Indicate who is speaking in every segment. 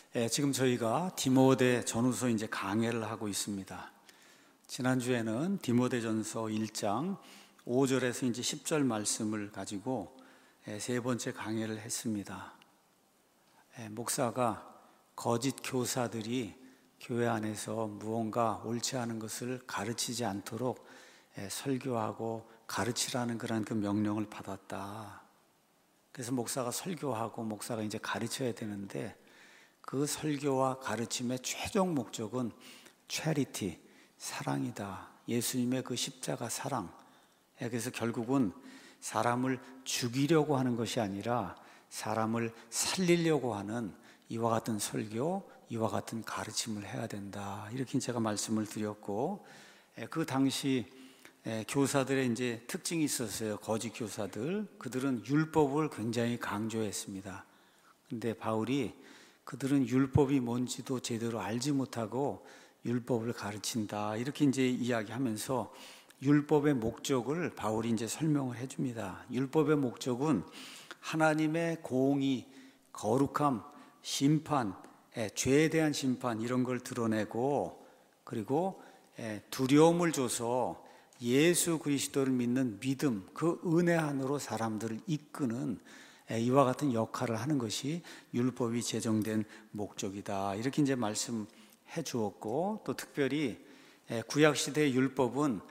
Speaker 1: 지금 저희가 디모데 전후서 이제 강해를 하고 있습니다. 지난주에는 디모데전서 1장 5절에서 이제 10절 말씀을 가지고 세 번째 강해를 했습니다. 목사가 거짓 교사들이 교회 안에서 무언가 옳지 않은 것을 가르치지 않도록 설교하고 가르치라는 그런 그 명령을 받았다. 그래서 목사가 설교하고 목사가 이제 가르쳐야 되는데 그 설교와 가르침의 최종 목적은 체리티, 사랑이다. 예수님의 그 십자가 사랑. 그래서 결국은 사람을 죽이려고 하는 것이 아니라 사람을 살리려고 하는 이와 같은 설교, 이와 같은 가르침을 해야 된다. 이렇게 제가 말씀을 드렸고, 그 당시 교사들의 이제 특징이 있었어요. 거짓 교사들. 그들은 율법을 굉장히 강조했습니다. 근데 바울이 그들은 율법이 뭔지도 제대로 알지 못하고 율법을 가르친다. 이렇게 이제 이야기하면서 율법의 목적을 바울이 이제 설명을 해줍니다. 율법의 목적은 하나님의 공의, 거룩함, 심판, 죄에 대한 심판 이런 걸 드러내고 그리고 두려움을 줘서 예수 그리스도를 믿는 믿음, 그 은혜 안으로 사람들을 이끄는 이와 같은 역할을 하는 것이 율법이 제정된 목적이다. 이렇게 이제 말씀해 주었고, 또 특별히 구약시대의 율법은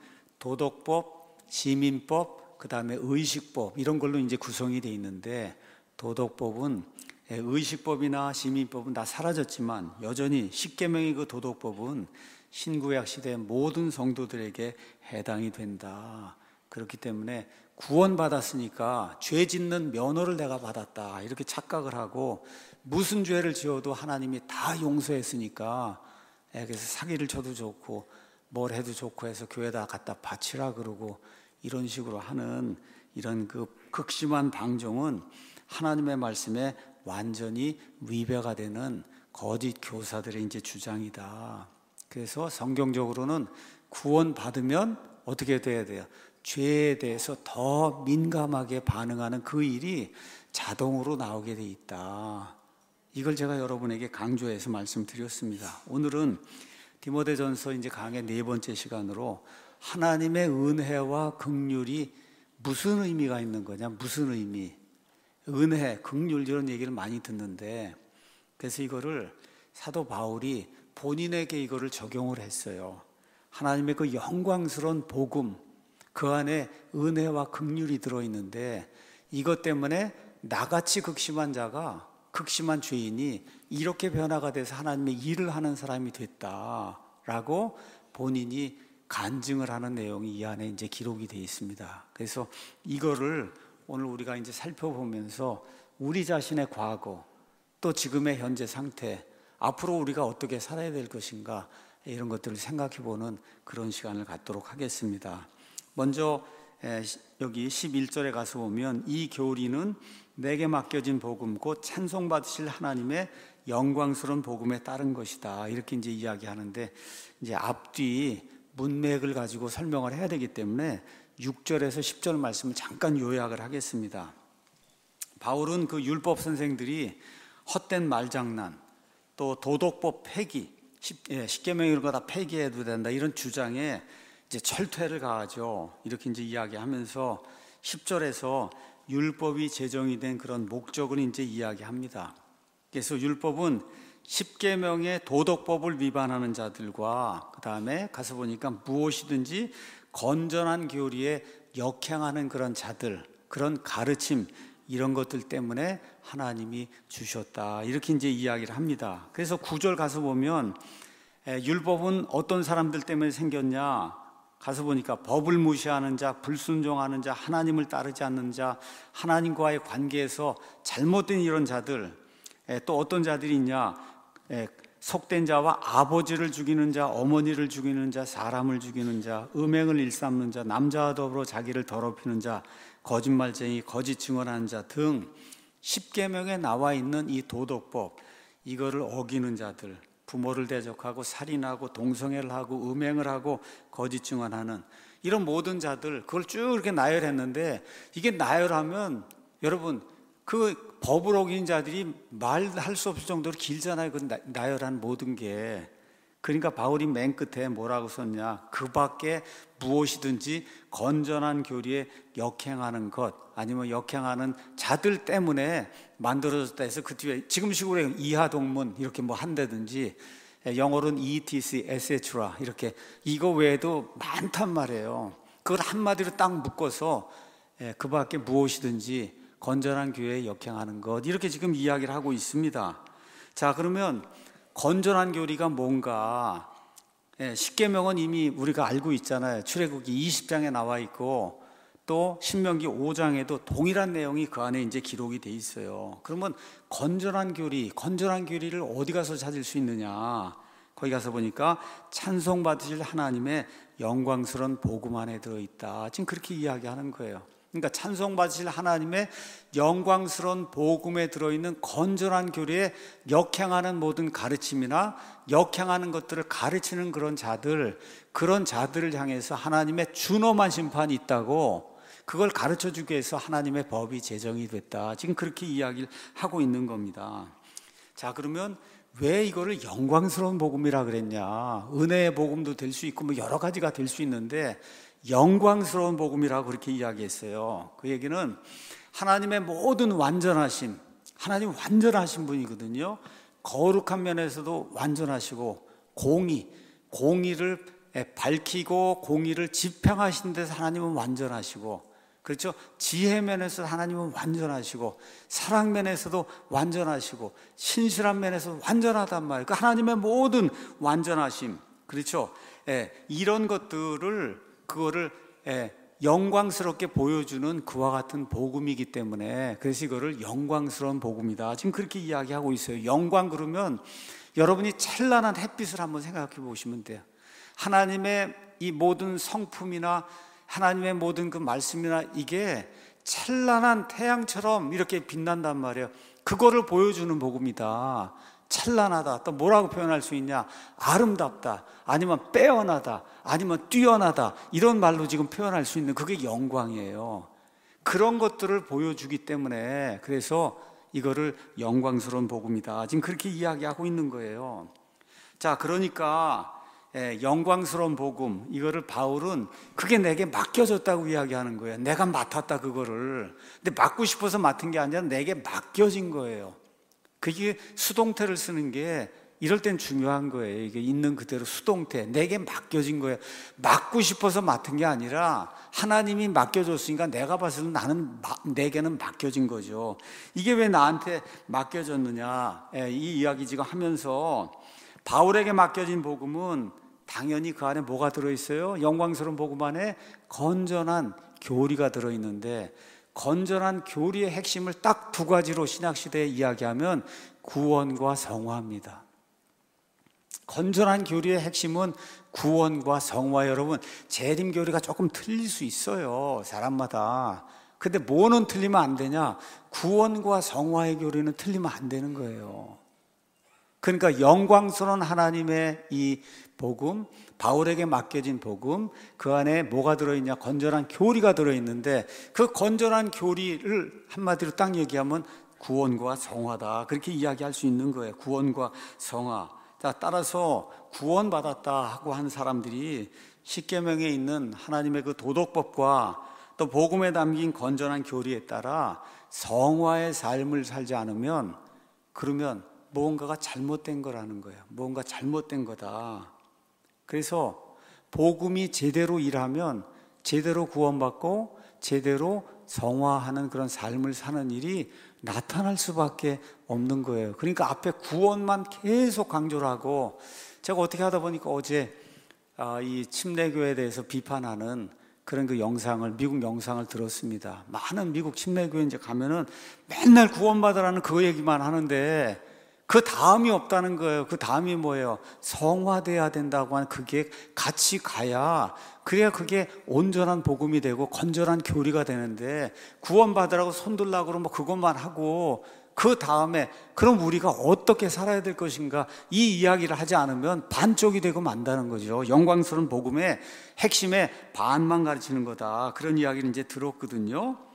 Speaker 1: 도덕법, 시민법, 그 다음에 의식법 이런 걸로 이제 구성이 되어 있는데, 도덕법은 의식법이나 시민법은 다 사라졌지만 여전히 십계명의 그 도덕법은 신구약 시대의 모든 성도들에게 해당이 된다. 그렇기 때문에 구원받았으니까 죄 짓는 면허를 내가 받았다 이렇게 착각을 하고, 무슨 죄를 지어도 하나님이 다 용서했으니까 그래서 사기를 쳐도 좋고 뭘 해도 좋고 해서 교회에다 갖다 바치라 그러고 이런 식으로 하는 이런 그 극심한 방종은 하나님의 말씀에 완전히 위배가 되는 거짓 교사들의 이제 주장이다. 그래서 성경적으로는 구원받으면 어떻게 돼야 돼요? 죄에 대해서 더 민감하게 반응하는 그 일이 자동으로 나오게 돼 있다. 이걸 제가 여러분에게 강조해서 말씀드렸습니다. 오늘은 디모데전서 이제 강의 네 번째 시간으로 하나님의 은혜와 긍휼이 무슨 의미가 있는 거냐? 무슨 의미? 은혜, 긍휼 이런 얘기를 많이 듣는데, 그래서 이거를 사도 바울이 본인에게 이거를 적용을 했어요. 하나님의 그 영광스러운 복음, 그 안에 은혜와 긍휼이 들어있는데 이것 때문에 나같이 극심한 자가, 극심한 죄인이 이렇게 변화가 돼서 하나님의 일을 하는 사람이 됐다라고 본인이 간증을 하는 내용이 이 안에 이제 기록이 되어 있습니다. 그래서 이거를 오늘 우리가 이제 살펴보면서 우리 자신의 과거, 또 지금의 현재 상태, 앞으로 우리가 어떻게 살아야 될 것인가 이런 것들을 생각해보는 그런 시간을 갖도록 하겠습니다. 먼저 여기 11절에 가서 보면 이 교리는 내게 맡겨진 복음 곧 찬송받으실 하나님의 영광스러운 복음에 따른 것이다. 이렇게 이제 이야기하는데, 이제 앞뒤 문맥을 가지고 설명을 해야 되기 때문에 6절에서 10절 말씀을 잠깐 요약을 하겠습니다. 바울은 그 율법 선생들이 헛된 말장난, 또 도덕법 폐기, 십계명 이런 거 다 폐기해도 된다 이런 주장에 이제 철퇴를 가하죠. 이렇게 이제 이야기하면서 10절에서 율법이 제정이 된 그런 목적을 이제 이야기합니다. 그래서 율법은 십계명의 도덕법을 위반하는 자들과 그 다음에 가서 보니까 무엇이든지 건전한 교리에 역행하는 그런 자들, 그런 가르침 이런 것들 때문에 하나님이 주셨다. 이렇게 이제 이야기를 합니다. 그래서 9절 가서 보면 율법은 어떤 사람들 때문에 생겼냐? 가서 보니까 법을 무시하는 자, 불순종하는 자, 하나님을 따르지 않는 자, 하나님과의 관계에서 잘못된 이런 자들, 또 어떤 자들이 있냐? 속된 자와 아버지를 죽이는 자, 어머니를 죽이는 자, 사람을 죽이는 자, 음행을 일삼는 자, 남자와 더불어 자기를 더럽히는 자, 거짓말쟁이, 거짓 증언하는 자 등 십계명에 나와 있는 이 도덕법, 이거를 어기는 자들, 부모를 대적하고 살인하고 동성애를 하고 음행을 하고 거짓 증언하는 이런 모든 자들, 그걸 쭉 이렇게 나열했는데, 이게 나열하면 여러분 그 법을 어긴 자들이 말할 수 없을 정도로 길잖아요. 그 나열한 모든 게. 그러니까 바울이 맨 끝에 뭐라고 썼냐? 그 밖에 무엇이든지 건전한 교리에 역행하는 것, 아니면 역행하는 자들 때문에 만들어졌다 해서 그 뒤에 지금식으로 이하동문 이렇게 뭐 한다든지, 영어로는 etc, etc 이렇게, 이거 외에도 많단 말이에요. 그걸 한마디로 딱 묶어서 그 밖에 무엇이든지 건전한 교회에 역행하는 것, 이렇게 지금 이야기를 하고 있습니다. 자, 그러면 건전한 교리가 뭔가? 십계명은 이미 우리가 알고 있잖아요. 출애굽기 20장에 나와 있고 또 신명기 5장에도 동일한 내용이 그 안에 이제 기록이 돼 있어요. 그러면 건전한 교리를 어디 가서 찾을 수 있느냐? 거기 가서 보니까 찬송 받으실 하나님의 영광스러운 복음 안에 들어있다. 지금 그렇게 이야기하는 거예요. 그러니까 찬송 받으실 하나님의 영광스러운 복음에 들어있는 건전한 교리에 역행하는 모든 가르침이나 역행하는 것들을 가르치는 그런 자들을 향해서 하나님의 준엄한 심판이 있다고, 그걸 가르쳐주기 위해서 하나님의 법이 제정이 됐다. 지금 그렇게 이야기를 하고 있는 겁니다. 자, 그러면 왜 이거를 영광스러운 복음이라 그랬냐? 은혜의 복음도 될 수 있고 뭐 여러 가지가 될 수 있는데 영광스러운 복음이라고 그렇게 이야기했어요. 그 얘기는 하나님의 모든 완전하심, 하나님 완전하신 분이거든요. 거룩한 면에서도 완전하시고 공의를 밝히고 공의를 집행하신 데서 하나님은 완전하시고, 그렇죠? 지혜 면에서 하나님은 완전하시고, 사랑 면에서도 완전하시고, 신실한 면에서도 완전하단 말이에요. 그러니까 하나님의 모든 완전하심, 그렇죠? 이런 것들을 영광스럽게 보여주는 그와 같은 복음이기 때문에, 그래서 이거를 영광스러운 복음이다. 지금 그렇게 이야기하고 있어요. 영광 그러면 여러분이 찬란한 햇빛을 한번 생각해 보시면 돼요. 하나님의 이 모든 성품이나 하나님의 모든 그 말씀이나 이게 찬란한 태양처럼 이렇게 빛난단 말이에요. 그거를 보여주는 복음이다. 찬란하다. 또 뭐라고 표현할 수 있냐? 아름답다, 아니면 빼어나다, 아니면 뛰어나다, 이런 말로 지금 표현할 수 있는 그게 영광이에요. 그런 것들을 보여주기 때문에, 그래서 이거를 영광스러운 복음이다. 지금 그렇게 이야기하고 있는 거예요. 자, 그러니까 영광스러운 복음, 이거를 바울은 그게 내게 맡겨졌다고 이야기하는 거예요. 내가 맡았다, 그거를. 근데 맡고 싶어서 맡은 게 아니라 내게 맡겨진 거예요. 그게 수동태를 쓰는 게 이럴 땐 중요한 거예요. 이게 있는 그대로 수동태, 내게 맡겨진 거예요. 맡고 싶어서 맡은 게 아니라 하나님이 맡겨줬으니까 내가 봤을 때 내게는 맡겨진 거죠. 이게 왜 나한테 맡겨졌느냐, 이 이야기 지금 하면서 바울에게 맡겨진 복음은 당연히 그 안에 뭐가 들어있어요? 영광스러운 복음 안에 건전한 교리가 들어있는데, 건전한 교리의 핵심을 딱 두 가지로 신약시대에 이야기하면 구원과 성화입니다. 건전한 교리의 핵심은 구원과 성화. 여러분, 재림 교리가 조금 틀릴 수 있어요, 사람마다. 근데 뭐는 틀리면 안 되냐? 구원과 성화의 교리는 틀리면 안 되는 거예요. 그러니까 영광스러운 하나님의 이 복음, 바울에게 맡겨진 복음, 그 안에 뭐가 들어있냐? 건전한 교리가 들어있는데, 그 건전한 교리를 한마디로 딱 얘기하면 구원과 성화다. 그렇게 이야기할 수 있는 거예요. 구원과 성화. 자, 따라서 구원받았다 하고 한 사람들이 십계명에 있는 하나님의 그 도덕법과 또 복음에 담긴 건전한 교리에 따라 성화의 삶을 살지 않으면, 그러면 무언가가 잘못된 거라는 거예요. 무언가 잘못된 거다. 그래서 복음이 제대로 일하면 제대로 구원받고 제대로 성화하는 그런 삶을 사는 일이 나타날 수밖에 없는 거예요. 그러니까 앞에 구원만 계속 강조를 하고, 제가 어떻게 하다 보니까 어제 이 침례교회에 대해서 비판하는 그런 그 영상을, 미국 영상을 들었습니다. 많은 미국 침례교회 이제 가면은 맨날 구원받으라는 그 얘기만 하는데 그 다음이 없다는 거예요. 그 다음이 뭐예요? 성화돼야 된다고 하는, 그게 같이 가야, 그래야 그게 온전한 복음이 되고 건전한 교리가 되는데, 구원받으라고 손들라고 그러면 그것만 하고 그 다음에 그럼 우리가 어떻게 살아야 될 것인가, 이 이야기를 하지 않으면 반쪽이 되고 만다는 거죠. 영광스러운 복음의 핵심에 반만 가르치는 거다. 그런 이야기를 이제 들었거든요.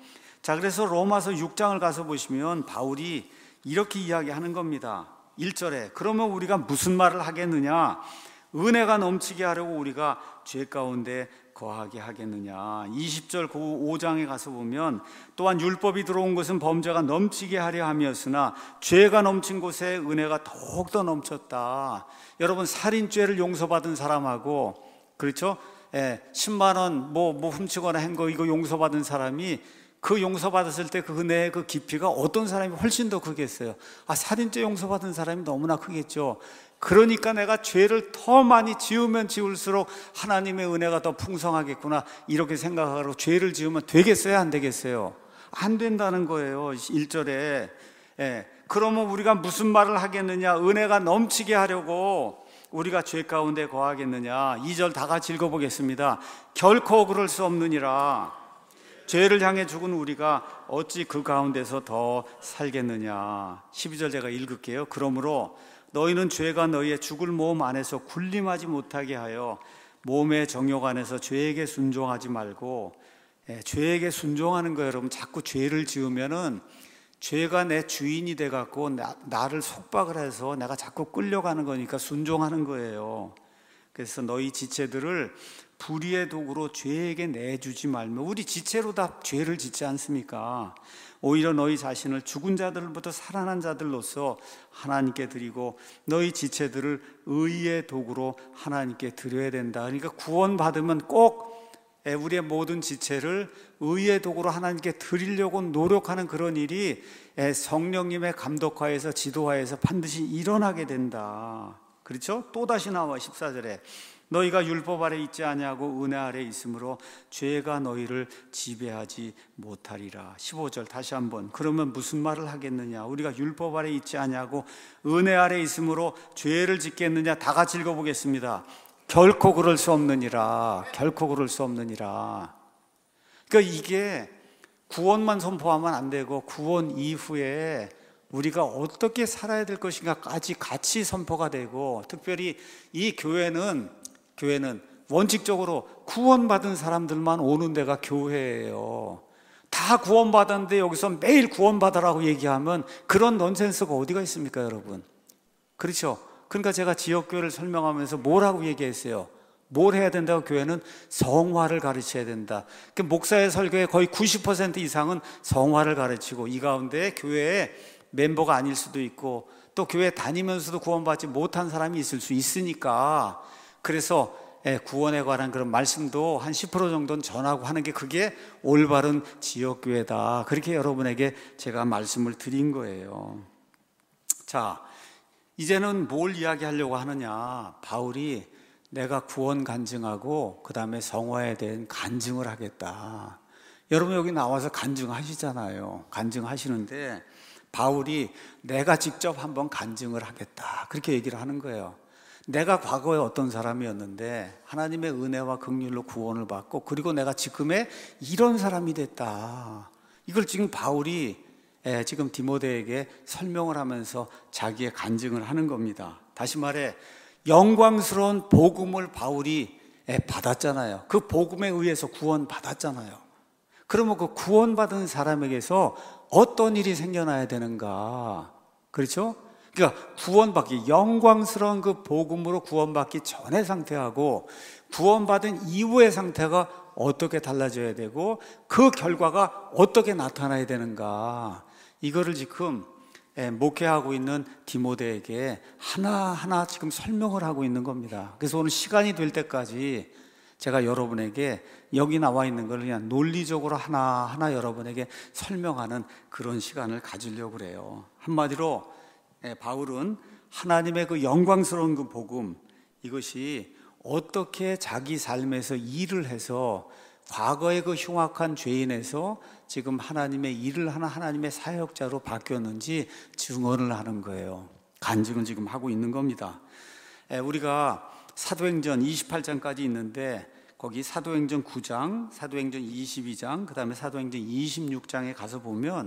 Speaker 1: 자, 그래서 로마서 6장을 가서 보시면 바울이 이렇게 이야기하는 겁니다. 1절에 그러면 우리가 무슨 말을 하겠느냐? 은혜가 넘치게 하려고 우리가 죄 가운데 거하게 하겠느냐? 20절 그 5장에 가서 보면 또한 율법이 들어온 것은 범죄가 넘치게 하려 함이었으나 죄가 넘친 곳에 은혜가 더욱더 넘쳤다. 여러분, 살인죄를 용서받은 사람하고, 그렇죠? 10만 원 뭐 훔치거나 한 거 이거 용서받은 사람이 그 용서받았을 때 그 은혜의 그 깊이가 어떤 사람이 훨씬 더 크겠어요? 살인죄 용서받은 사람이 너무나 크겠죠. 그러니까 내가 죄를 더 많이 지으면 지을수록 하나님의 은혜가 더 풍성하겠구나, 이렇게 생각하고 죄를 지으면 되겠어요, 안 되겠어요? 안 된다는 거예요. 1절에 그러면 우리가 무슨 말을 하겠느냐? 은혜가 넘치게 하려고 우리가 죄 가운데 거하겠느냐? 2절 다 같이 읽어보겠습니다. 결코 그럴 수 없느니라. 죄를 향해 죽은 우리가 어찌 그 가운데서 더 살겠느냐? 12절 제가 읽을게요. 그러므로 너희는 죄가 너희의 죽을 몸 안에서 군림하지 못하게 하여 몸의 정욕 안에서 죄에게 순종하지 말고. 죄에게 순종하는 거예요. 여러분, 자꾸 죄를 지으면은 죄가 내 주인이 돼갖고 나를 속박을 해서 내가 자꾸 끌려가는 거니까 순종하는 거예요. 그래서 너희 지체들을 불의의 도구로 죄에게 내주지 말며. 우리 지체로 다 죄를 짓지 않습니까? 오히려 너희 자신을 죽은 자들부터 살아난 자들로서 하나님께 드리고 너희 지체들을 의의 도구로 하나님께 드려야 된다. 그러니까 구원받으면 꼭 우리의 모든 지체를 의의 도구로 하나님께 드리려고 노력하는 그런 일이 성령님의 감독하에서 지도하에서 반드시 일어나게 된다. 그렇죠? 또다시 나와 14절에 너희가 율법 아래 있지 아니하고 은혜 아래 있으므로 죄가 너희를 지배하지 못하리라. 15절 다시 한번. 그러면 무슨 말을 하겠느냐? 우리가 율법 아래 있지 아니하고 은혜 아래 있으므로 죄를 짓겠느냐? 다 같이 읽어보겠습니다. 결코 그럴 수 없느니라. 결코 그럴 수 없느니라. 그러니까 이게 구원만 선포하면 안 되고 구원 이후에 우리가 어떻게 살아야 될 것인가까지 같이 선포가 되고, 특별히 이 교회는 원칙적으로 구원받은 사람들만 오는 데가 교회예요. 다 구원받았는데 여기서 매일 구원받으라고 얘기하면 그런 넌센스가 어디가 있습니까, 여러분? 그렇죠? 그러니까 제가 지역교회를 설명하면서 뭐라고 얘기했어요? 뭘 해야 된다고? 교회는 성화를 가르쳐야 된다. 목사의 설교의 거의 90% 이상은 성화를 가르치고, 이 가운데 교회에 멤버가 아닐 수도 있고 또 교회 다니면서도 구원받지 못한 사람이 있을 수 있으니까, 그래서 구원에 관한 그런 말씀도 한 10% 정도는 전하고 하는 게 그게 올바른 지역교회다. 그렇게 여러분에게 제가 말씀을 드린 거예요. 자, 이제는 뭘 이야기하려고 하느냐? 바울이 내가 구원 간증하고 그 다음에 성화에 대한 간증을 하겠다. 여러분 여기 나와서 간증하시잖아요. 간증하시는데 바울이 내가 직접 한번 간증을 하겠다, 그렇게 얘기를 하는 거예요. 내가 과거에 어떤 사람이었는데 하나님의 은혜와 긍휼로 구원을 받고 그리고 내가 지금의 이런 사람이 됐다. 이걸 지금 바울이 지금 디모데에게 설명을 하면서 자기의 간증을 하는 겁니다. 다시 말해 영광스러운 복음을 바울이 받았잖아요. 그 복음에 의해서 구원받았잖아요. 그러면 그 구원받은 사람에게서 어떤 일이 생겨나야 되는가? 그렇죠? 그러니까 구원받기, 영광스러운 그 복음으로 구원받기 전의 상태하고 구원받은 이후의 상태가 어떻게 달라져야 되고 그 결과가 어떻게 나타나야 되는가? 이거를 지금 목회하고 있는 디모데에게 하나하나 지금 설명을 하고 있는 겁니다. 그래서 오늘 시간이 될 때까지 제가 여러분에게 여기 나와 있는 걸 그냥 논리적으로 하나하나 여러분에게 설명하는 그런 시간을 가지려고 그래요. 한마디로 바울은 하나님의 그 영광스러운 그 복음, 이것이 어떻게 자기 삶에서 일을 해서 과거의 그 흉악한 죄인에서 지금 하나님의 일을 하는 하나님의 사역자로 바뀌었는지 증언을 하는 거예요. 간증을 지금 하고 있는 겁니다. 우리가 사도행전 28장까지 있는데 거기 사도행전 9장, 사도행전 22장, 그 다음에 사도행전 26장에 가서 보면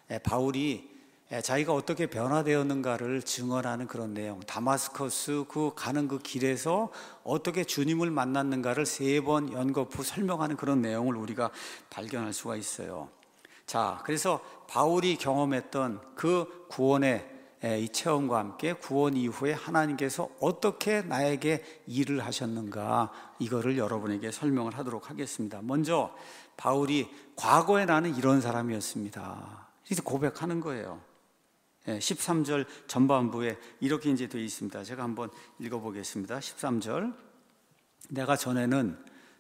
Speaker 1: 바울이 자기가 어떻게 변화되었는가를 증언하는 그런 내용, 다마스커스 그 가는 그 길에서 어떻게 주님을 만났는가를 3번 연거푸 설명하는 그런 내용을 우리가 발견할 수가 있어요. 자, 그래서 바울이 경험했던 그 구원의 이 체험과 함께 구원 이후에 하나님께서 어떻게 나에게 일을 하셨는가, 이거를 여러분에게 설명을 하도록 하겠습니다. 먼저 바울이 과거에 나는 이런 사람이었습니다, 이제 고백하는 거예요. 13절 전반부에 이렇게 이제 되어 있습니다. 제가 한번 읽어보겠습니다. 13절. 내가 전에는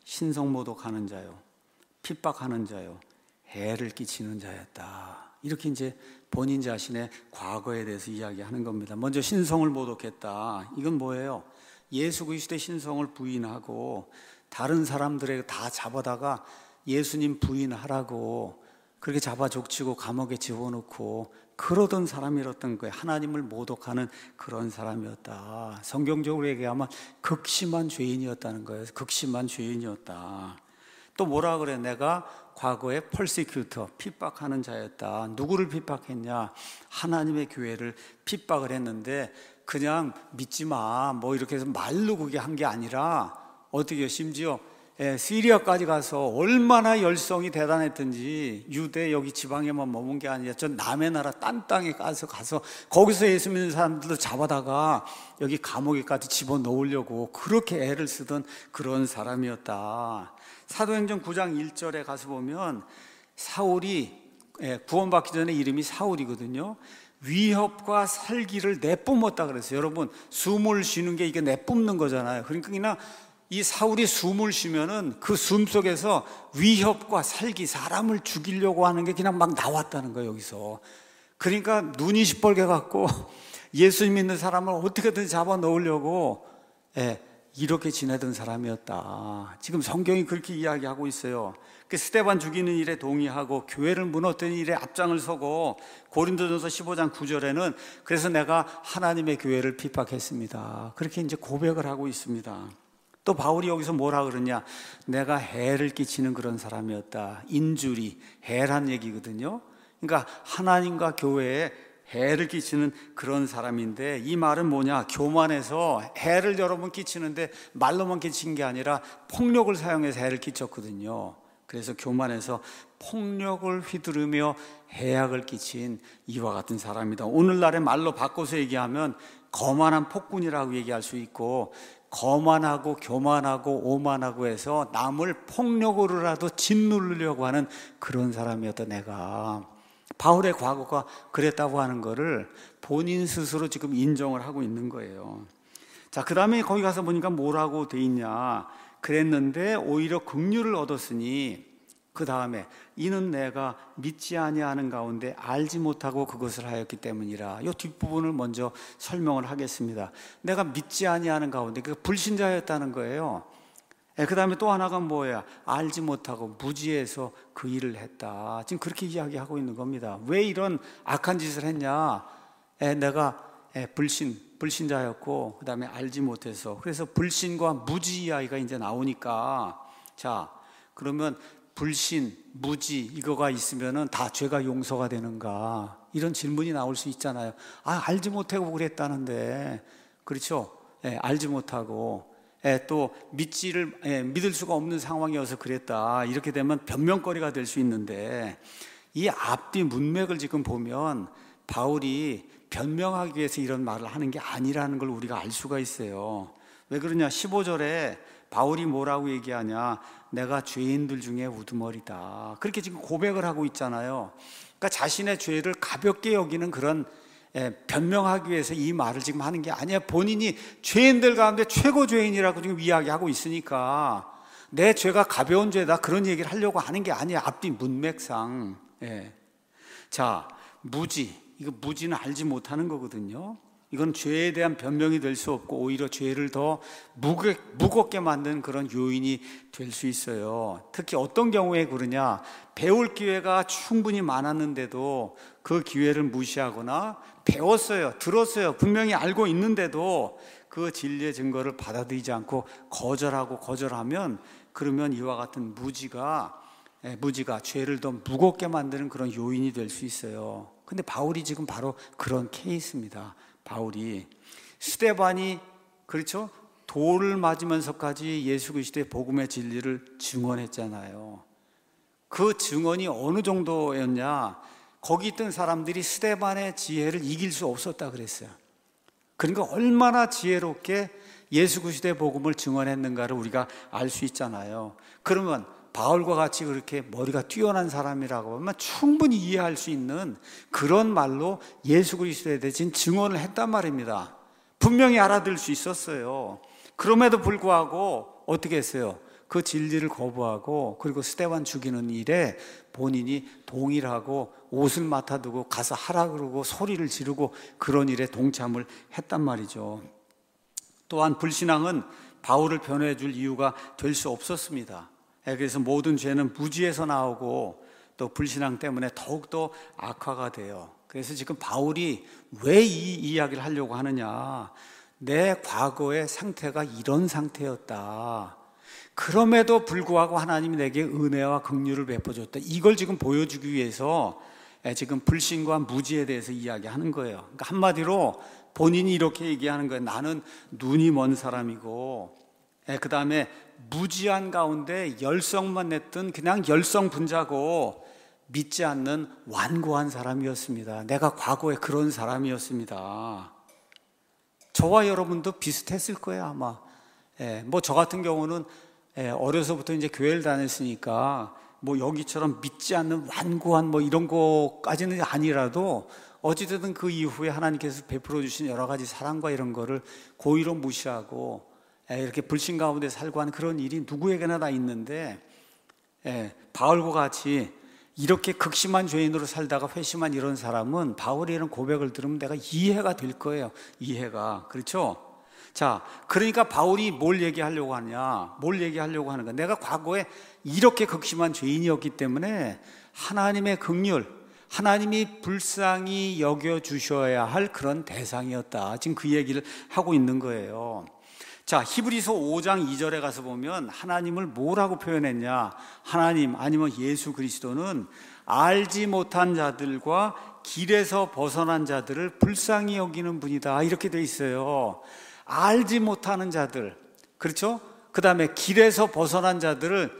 Speaker 1: 신성모독하는 자요, 핍박하는 자요, 해를 끼치는 자였다. 이렇게 이제 본인 자신의 과거에 대해서 이야기하는 겁니다. 먼저 신성을 모독했다. 이건 뭐예요? 예수 그리스도의 신성을 부인하고 다른 사람들에게 다 잡아다가 예수님 부인하라고 그렇게 잡아 족치고 감옥에 집어넣고 그러던 사람이었던 거예요. 하나님을 모독하는 그런 사람이었다. 성경적으로 얘기하면 극심한 죄인이었다는 거예요. 극심한 죄인이었다. 또 뭐라 그래? 내가 과거에 persecutor, 핍박하는 자였다. 누구를 핍박했냐? 하나님의 교회를 핍박을 했는데 그냥 믿지 마, 뭐 이렇게 해서 말로 그게 한 게 아니라 어떻게 심지어 시리아까지 가서 얼마나 열성이 대단했던지, 유대 여기 지방에만 머문 게 아니라 저 남의 나라 딴 땅에 가서 거기서 예수 믿는 사람들도 잡아다가 여기 감옥에까지 집어넣으려고 그렇게 애를 쓰던 그런 사람이었다. 사도행전 9장 1절에 가서 보면 사울이 구원받기 전에 이름이 사울이거든요. 위협과 살기를 내뿜었다 그랬어요. 여러분, 숨을 쉬는 게 이게 내뿜는 거잖아요. 그러니까 그냥 이 사울이 숨을 쉬면은 그 숨 속에서 위협과 살기, 사람을 죽이려고 하는 게 그냥 막 나왔다는 거예요, 여기서. 그러니까 눈이 시뻘게 갖고 예수 믿는 사람을 어떻게든 잡아 넣으려고 이렇게 지내던 사람이었다. 지금 성경이 그렇게 이야기하고 있어요. 스데반 죽이는 일에 동의하고 교회를 무너뜨리는 일에 앞장을 서고, 고린도전서 15장 9절에는 그래서 내가 하나님의 교회를 핍박했습니다, 그렇게 이제 고백을 하고 있습니다. 또 바울이 여기서 뭐라 그러냐? 내가 해를 끼치는 그런 사람이었다. 인주리, 해란 얘기거든요. 그러니까 하나님과 교회에 해를 끼치는 그런 사람인데, 이 말은 뭐냐? 교만해서 해를 여러분 끼치는데 말로만 끼친 게 아니라 폭력을 사용해서 해를 끼쳤거든요. 그래서 교만해서 폭력을 휘두르며 해악을 끼친 이와 같은 사람이다. 오늘날의 말로 바꿔서 얘기하면 거만한 폭군이라고 얘기할 수 있고, 거만하고 교만하고 오만하고 해서 남을 폭력으로라도 짓누르려고 하는 그런 사람이었다. 내가 바울의 과거가 그랬다고 하는 거를 본인 스스로 지금 인정을 하고 있는 거예요. 자, 그 다음에 거기 가서 보니까 뭐라고 돼 있냐? 그랬는데 오히려 긍휼을 얻었으니, 그 다음에 이는 내가 믿지 아니하는 가운데 알지 못하고 그것을 하였기 때문이라. 이 뒷부분을 먼저 설명을 하겠습니다. 내가 믿지 아니하는 가운데, 그 불신자였다는 거예요. 그 다음에 또 하나가 뭐야? 알지 못하고 무지해서 그 일을 했다. 지금 그렇게 이야기하고 있는 겁니다. 왜 이런 악한 짓을 했냐? 내가 불신자였고 그 다음에 알지 못해서, 그래서 불신과 무지 이야기가 이제 나오니까, 자, 그러면 불신, 무지 이거가 있으면은 다 죄가 용서가 되는가? 이런 질문이 나올 수 있잖아요. 알지 못하고 그랬다는데, 그렇죠? 알지 못하고 또 믿을 수가 없는 상황이어서 그랬다. 이렇게 되면 변명거리가 될 수 있는데, 이 앞뒤 문맥을 지금 보면 바울이 변명하기 위해서 이런 말을 하는 게 아니라는 걸 우리가 알 수가 있어요. 왜 그러냐? 15절에 바울이 뭐라고 얘기하냐? 내가 죄인들 중에 우두머리다. 그렇게 지금 고백을 하고 있잖아요. 그러니까 자신의 죄를 가볍게 여기는 그런 변명하기 위해서 이 말을 지금 하는 게 아니야. 본인이 죄인들 가운데 최고 죄인이라고 지금 이야기하고 있으니까 내 죄가 가벼운 죄다, 그런 얘기를 하려고 하는 게 아니야. 앞뒤 문맥상. 자, 무지. 이거 무지는 알지 못하는 거거든요. 이건 죄에 대한 변명이 될 수 없고 오히려 죄를 더 무겁게 만든 그런 요인이 될 수 있어요. 특히 어떤 경우에 그러냐? 배울 기회가 충분히 많았는데도 그 기회를 무시하거나, 배웠어요, 들었어요, 분명히 알고 있는데도 그 진리의 증거를 받아들이지 않고 거절하면, 그러면 이와 같은 무지가 죄를 더 무겁게 만드는 그런 요인이 될 수 있어요. 근데 바울이 지금 바로 그런 케이스입니다. 바울이 스데반이, 그렇죠? 돌을 맞으면서까지 예수 그리스도의 복음의 진리를 증언했잖아요. 그 증언이 어느 정도였냐? 거기 있던 사람들이 스데반의 지혜를 이길 수 없었다 그랬어요. 그러니까 얼마나 지혜롭게 예수 그리스도의 복음을 증언했는가를 우리가 알 수 있잖아요. 그러면 바울과 같이 그렇게 머리가 뛰어난 사람이라고 하면 충분히 이해할 수 있는 그런 말로 예수 그리스도에 대신 증언을 했단 말입니다. 분명히 알아들 수 있었어요. 그럼에도 불구하고 어떻게 했어요? 그 진리를 거부하고 그리고 스데반 죽이는 일에 본인이 동일하고 옷을 맡아두고 가서 하라 그러고 소리를 지르고 그런 일에 동참을 했단 말이죠. 또한 불신앙은 바울을 변호해 줄 이유가 될 수 없었습니다. 그래서 모든 죄는 무지에서 나오고 또 불신앙 때문에 더욱더 악화가 돼요. 그래서 지금 바울이 왜 이 이야기를 하려고 하느냐? 내 과거의 상태가 이런 상태였다. 그럼에도 불구하고 하나님이 내게 은혜와 긍휼을 베풀어줬다. 이걸 지금 보여주기 위해서 지금 불신과 무지에 대해서 이야기하는 거예요. 그러니까 한마디로 본인이 이렇게 얘기하는 거예요. 나는 눈이 먼 사람이고 그 다음에 무지한 가운데 열성만 냈던 그냥 열성분자고 믿지 않는 완고한 사람이었습니다. 내가 과거에 그런 사람이었습니다. 저와 여러분도 비슷했을 거예요 아마. 뭐 저 같은 경우는 어려서부터 이제 교회를 다녔으니까 뭐 여기처럼 믿지 않는 완고한 뭐 이런 거까지는 아니라도 어찌됐든 그 이후에 하나님께서 베풀어 주신 여러 가지 사랑과 이런 거를 고의로 무시하고 이렇게 불신 가운데 살고 하는 그런 일이 누구에게나 다 있는데 바울과 같이 이렇게 극심한 죄인으로 살다가 회심한 이런 사람은 바울의 이런 고백을 들으면 내가 이해가 될 거예요. 이해가. 그렇죠? 자, 그러니까 바울이 뭘 얘기하려고 하냐? 뭘 얘기하려고 하는가? 내가 과거에 이렇게 극심한 죄인이었기 때문에 하나님의 긍휼, 하나님이 불쌍히 여겨주셔야 할 그런 대상이었다. 지금 그 얘기를 하고 있는 거예요. 자, 히브리서 5장 2절에 가서 보면 하나님을 뭐라고 표현했냐? 하나님 아니면 예수 그리스도는 알지 못한 자들과 길에서 벗어난 자들을 불쌍히 여기는 분이다. 이렇게 돼 있어요. 알지 못하는 자들, 그렇죠? 그 다음에 길에서 벗어난 자들을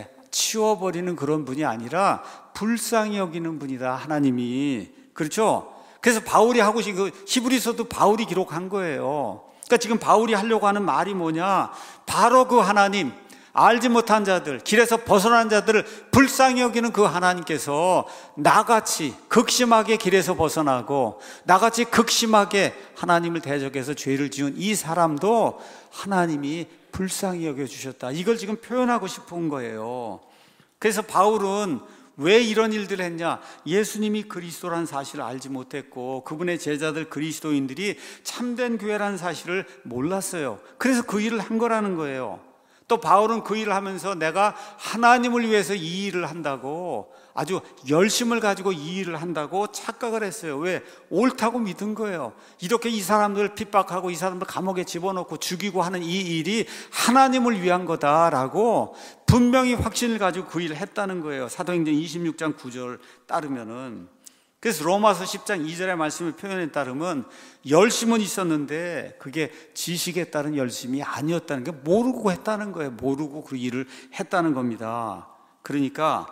Speaker 1: 치워버리는 그런 분이 아니라 불쌍히 여기는 분이다, 하나님이. 그렇죠? 그래서 바울이 하고 싶은 그 히브리서도 바울이 기록한 거예요. 그러니까 지금 바울이 하려고 하는 말이 뭐냐? 바로 그 하나님, 알지 못한 자들, 길에서 벗어난 자들을 불쌍히 여기는 그 하나님께서 나같이 극심하게 길에서 벗어나고 나같이 극심하게 하나님을 대적해서 죄를 지은 이 사람도 하나님이 불쌍히 여겨주셨다. 이걸 지금 표현하고 싶은 거예요. 그래서 바울은 왜 이런 일들을 했냐? 예수님이 그리스도라는 사실을 알지 못했고 그분의 제자들 그리스도인들이 참된 교회라는 사실을 몰랐어요. 그래서 그 일을 한 거라는 거예요. 또 바울은 그 일을 하면서 내가 하나님을 위해서 이 일을 한다고 아주 열심을 가지고 이 일을 한다고 착각을 했어요. 왜? 옳다고 믿은 거예요. 이렇게 이 사람들을 핍박하고 이 사람들 감옥에 집어넣고 죽이고 하는 이 일이 하나님을 위한 거다라고 분명히 확신을 가지고 그 일을 했다는 거예요. 사도행전 26장 9절 따르면은. 그래서 로마서 10장 2절의 말씀을 표현에 따르면 열심은 있었는데 그게 지식에 따른 열심이 아니었다는 게 모르고 했다는 거예요. 모르고 그 일을 했다는 겁니다. 그러니까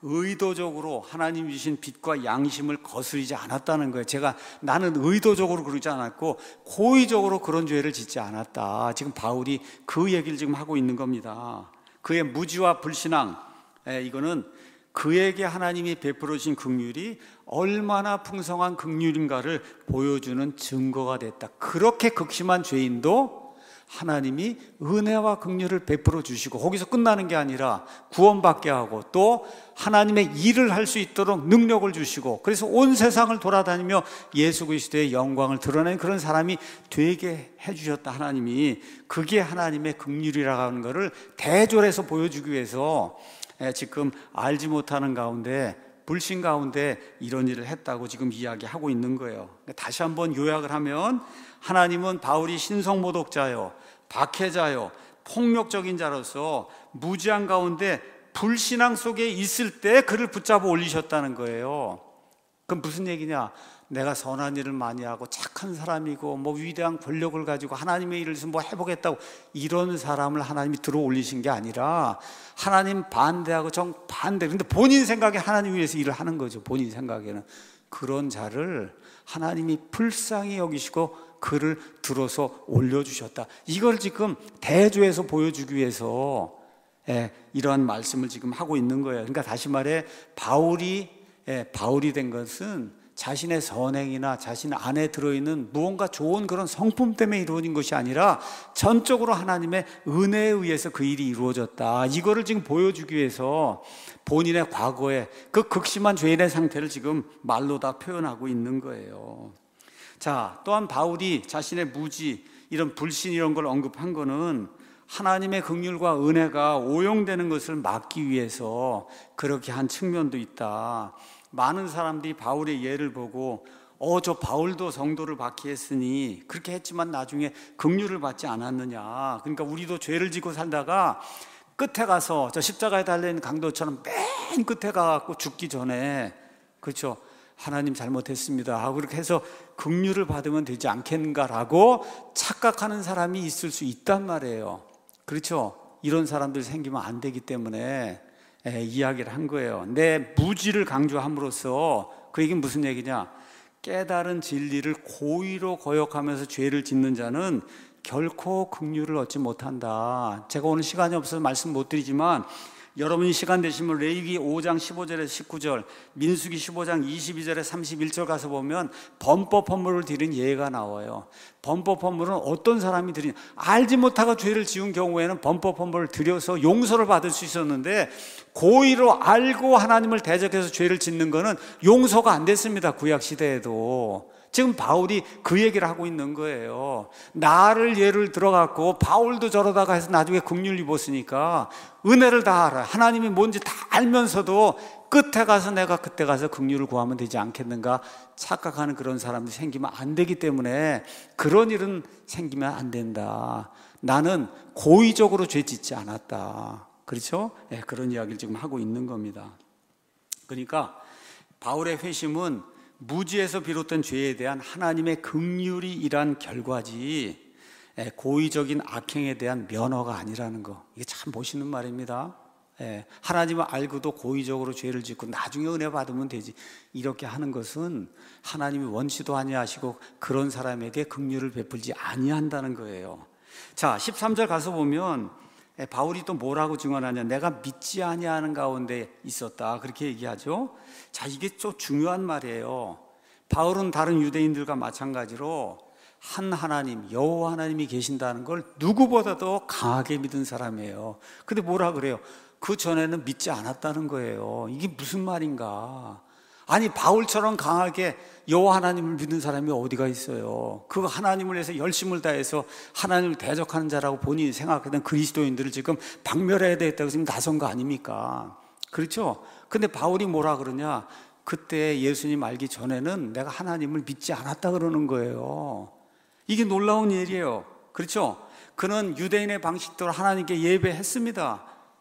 Speaker 1: 의도적으로 하나님 주신 빛과 양심을 거스르지 않았다는 거예요. 나는 의도적으로 그러지 않았고 고의적으로 그런 죄를 짓지 않았다. 지금 바울이 그 얘기를 지금 하고 있는 겁니다. 그의 무지와 불신앙, 이거는 그에게 하나님이 베풀어 주신 긍휼이 얼마나 풍성한 긍휼인가를 보여주는 증거가 됐다. 그렇게 극심한 죄인도 하나님이 은혜와 긍휼을 베풀어 주시고 거기서 끝나는 게 아니라 구원받게 하고 또 하나님의 일을 할 수 있도록 능력을 주시고 그래서 온 세상을 돌아다니며 예수 그리스도의 영광을 드러내는 그런 사람이 되게 해주셨다. 하나님이. 그게 하나님의 긍휼이라고 하는 것을 대조해서 보여주기 위해서 지금 알지 못하는 가운데 불신 가운데 이런 일을 했다고 지금 이야기하고 있는 거예요. 다시 한번 요약을 하면 하나님은 바울이 신성모독자요, 박해자요, 폭력적인 자로서 무지한 가운데 불신앙 속에 있을 때 그를 붙잡아 올리셨다는 거예요. 그럼 무슨 얘기냐? 내가 선한 일을 많이 하고 착한 사람이고 뭐 위대한 권력을 가지고 하나님의 일을 뭐 해보겠다고 이런 사람을 하나님이 들어 올리신 게 아니라 하나님 반대하고 정반대, 근데 본인 생각에 하나님 위해서 일을 하는 거죠. 본인 생각에는. 그런 자를 하나님이 불쌍히 여기시고 그를 들어서 올려주셨다. 이걸 지금 대조해서 보여주기 위해서 이러한 말씀을 지금 하고 있는 거예요. 그러니까 다시 말해 바울이 된 것은 자신의 선행이나 자신 안에 들어있는 무언가 좋은 그런 성품 때문에 이루어진 것이 아니라 전적으로 하나님의 은혜에 의해서 그 일이 이루어졌다. 이거를 지금 보여주기 위해서 본인의 과거에 그 극심한 죄인의 상태를 지금 말로 다 표현하고 있는 거예요. 자, 또한 바울이 자신의 무지, 이런 불신 이런 걸 언급한 거는 하나님의 긍휼과 은혜가 오용되는 것을 막기 위해서 그렇게 한 측면도 있다. 많은 사람들이 바울의 예를 보고 저 바울도 성도를 박해했으니 그렇게 했지만 나중에 긍휼을 받지 않았느냐. 그러니까 우리도 죄를 짓고 살다가 끝에 가서 저 십자가에 달려있는 강도처럼 맨 끝에 가서 죽기 전에, 그렇죠, 하나님 잘못했습니다 하고 그렇게 해서 긍휼을 받으면 되지 않겠는가라고 착각하는 사람이 있을 수 있단 말이에요. 그렇죠? 이런 사람들 생기면 안 되기 때문에 이야기를 한 거예요. 내 무지를 강조함으로써 그 얘기는 무슨 얘기냐? 깨달은 진리를 고의로 거역하면서 죄를 짓는 자는 결코 긍휼을 얻지 못한다. 제가 오늘 시간이 없어서 말씀 못 드리지만 여러분이 시간 되시면 레위기 5장 15절에서 19절, 민수기 15장 22절에서 31절 가서 보면 범법 헌물을 드린 예가 나와요. 범법 헌물은 어떤 사람이 드리냐, 알지 못하고 죄를 지은 경우에는 범법 헌물을 드려서 용서를 받을 수 있었는데 고의로 알고 하나님을 대적해서 죄를 짓는 거는 용서가 안 됐습니다. 구약 시대에도. 지금 바울이 그 얘기를 하고 있는 거예요. 나를 예를 들어갖고 바울도 저러다가 해서 나중에 긍휼 입었으니까 은혜를 다 알아. 하나님이 뭔지 다 알면서도 끝에 가서 내가 그때 가서 긍휼을 구하면 되지 않겠는가 착각하는 그런 사람들이 생기면 안 되기 때문에 그런 일은 생기면 안 된다. 나는 고의적으로 죄 짓지 않았다. 그렇죠? 그런 이야기를 지금 하고 있는 겁니다. 그러니까 바울의 회심은 무지에서 비롯된 죄에 대한 하나님의 긍휼이 일한 결과지 고의적인 악행에 대한 면허가 아니라는 거. 이게 참 멋있는 말입니다. 하나님을 알고도 고의적으로 죄를 짓고 나중에 은혜 받으면 되지, 이렇게 하는 것은 하나님이 원치도 아니하시고 그런 사람에게 긍휼을 베풀지 아니한다는 거예요. 자, 13절 가서 보면 바울이 또 뭐라고 증언하냐? 내가 믿지 아니하는 가운데 있었다, 그렇게 얘기하죠. 자, 이게 좀 중요한 말이에요. 바울은 다른 유대인들과 마찬가지로 한 하나님, 여호와 하나님이 계신다는 걸 누구보다도 강하게 믿은 사람이에요. 근데 뭐라 그래요? 그 전에는 믿지 않았다는 거예요. 이게 무슨 말인가? 아니, 바울처럼 강하게 여호와 하나님을 믿는 사람이 어디가 있어요? 그 하나님을 위해서 열심을 다해서 하나님을 대적하는 자라고 본인이 생각하던 그리스도인들을 지금 박멸해야 되겠다고 지금 나선 거 아닙니까? 그렇죠? 근데 바울이 뭐라 그러냐? 그때 예수님 알기 전에는 내가 하나님을 믿지 않았다 그러는 거예요. 이게 놀라운 일이에요. 그렇죠? 그는 유대인의 방식대로 하나님께 예배했습니다.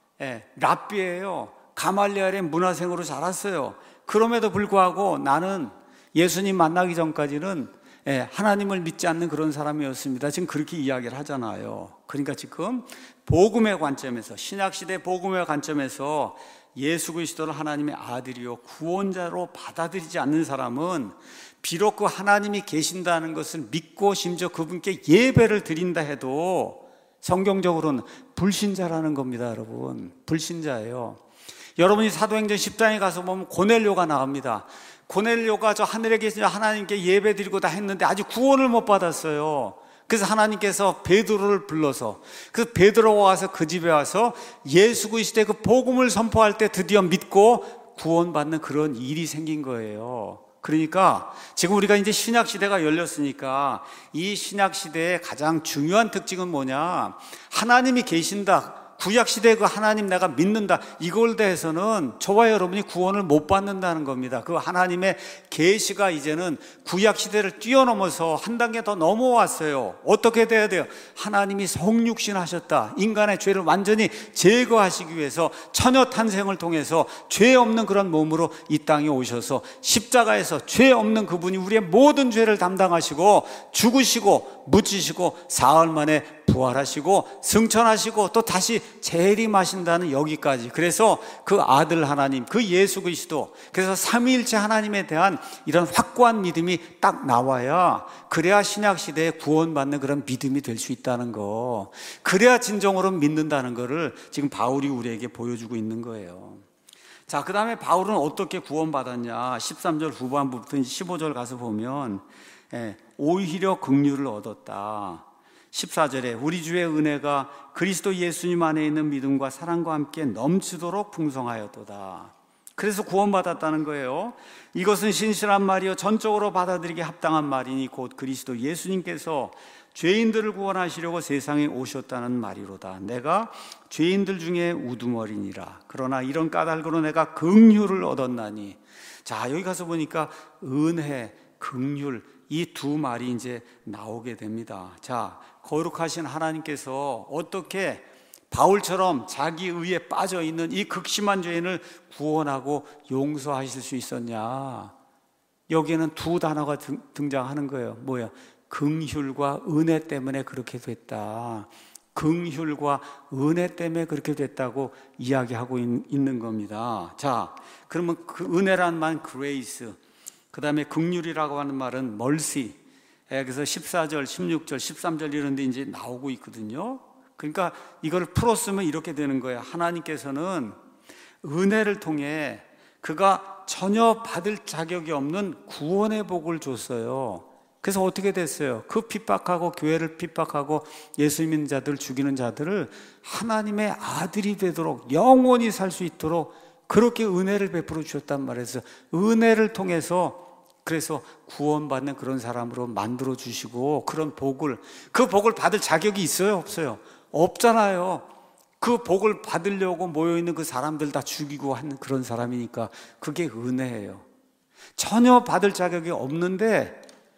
Speaker 1: 랍비예요. 가말리엘의 문화생으로 자랐어요. 그럼에도 불구하고 나는 예수님 만나기 전까지는 하나님을 믿지 않는 그런 사람이었습니다. 지금 그렇게 이야기를 하잖아요. 그러니까 지금 복음의 관점에서, 신약시대 복음의 관점에서 예수 그리스도를 하나님의 아들이요 구원자로 받아들이지 않는 사람은 비록 그 하나님이 계신다는 것을 믿고 심지어 그분께 예배를 드린다 해도 성경적으로는 불신자라는 겁니다. 여러분, 불신자예요. 여러분이 사도행전 10장에 가서 보면 고넬료가 나옵니다. 고넬료가 저 하늘에 계신 하나님께 예배 드리고 다 했는데 아직 구원을 못 받았어요. 그래서 하나님께서 베드로를 불러서, 그 베드로가 와서 그 집에 와서 예수 그리스도의 그 복음을 선포할 때 드디어 믿고 구원받는 그런 일이 생긴 거예요. 그러니까 지금 우리가 이제 신약 시대가 열렸으니까 이 신약 시대의 가장 중요한 특징은 뭐냐? 하나님이 계신다. 구약시대 그 하나님 내가 믿는다, 이걸 대해서는 저와 여러분이 구원을 못 받는다는 겁니다. 그 하나님의 계시가 이제는 구약시대를 뛰어넘어서 한 단계 더 넘어왔어요. 어떻게 돼야 돼요? 하나님이 성육신 하셨다. 인간의 죄를 완전히 제거하시기 위해서 처녀 탄생을 통해서 죄 없는 그런 몸으로 이 땅에 오셔서 십자가에서 죄 없는 그분이 우리의 모든 죄를 담당하시고 죽으시고 묻히시고 사흘 만에 부활하시고 승천하시고 또 다시 재림하신다는 여기까지. 그래서 그 아들 하나님, 그 예수 그리스도, 그래서 삼위일체 하나님에 대한 이런 확고한 믿음이 딱 나와야, 그래야 신약시대에 구원받는 그런 믿음이 될 수 있다는 거, 그래야 진정으로 믿는다는 거를 지금 바울이 우리에게 보여주고 있는 거예요. 자, 그 다음에 바울은 어떻게 구원받았냐? 13절 후반부부터 15절 가서 보면 오히려 긍휼을 얻었다. 14절에 우리 주의 은혜가 그리스도 예수님 안에 있는 믿음과 사랑과 함께 넘치도록 풍성하였도다. 그래서 구원받았다는 거예요. 이것은 신실한 말이요 전적으로 받아들이기 합당한 말이니 곧 그리스도 예수님께서 죄인들을 구원하시려고 세상에 오셨다는 말이로다. 내가 죄인들 중에 우두머리니라. 그러나 이런 까닭으로 내가 긍휼을 얻었나니. 자, 여기 가서 보니까 은혜, 긍휼, 이 두 말이 이제 나오게 됩니다. 자, 거룩하신 하나님께서 어떻게 바울처럼 자기 의에 빠져 있는 이 극심한 죄인을 구원하고 용서하실 수 있었냐? 여기에는 두 단어가 등장하는 거예요. 뭐야? 긍휼과 은혜 때문에 그렇게 됐다. 긍휼과 은혜 때문에 그렇게 됐다고 이야기하고 있는 겁니다. 자, 그러면 그 은혜란 말 grace, 그 다음에 긍휼이라고 하는 말은 mercy. 그래서 14절, 16절, 13절 이런 데 이제 나오고 있거든요. 그러니까 이걸 풀었으면 이렇게 되는 거예요. 하나님께서는 은혜를 통해 그가 전혀 받을 자격이 없는 구원의 복을 줬어요. 그래서 어떻게 됐어요? 그 핍박하고 교회를 핍박하고 예수 믿는 자들을 죽이는 자들을 하나님의 아들이 되도록 영원히 살 수 있도록 그렇게 은혜를 베풀어 주셨단 말이에요. 은혜를 통해서 그래서 구원받는 그런 사람으로 만들어 주시고, 그런 복을, 그 복을 받을 자격이 있어요? 없어요? 없잖아요. 그 복을 받으려고 모여있는 그 사람들 다 죽이고 하는 그런 사람이니까 그게 은혜예요. 전혀 받을 자격이 없는데,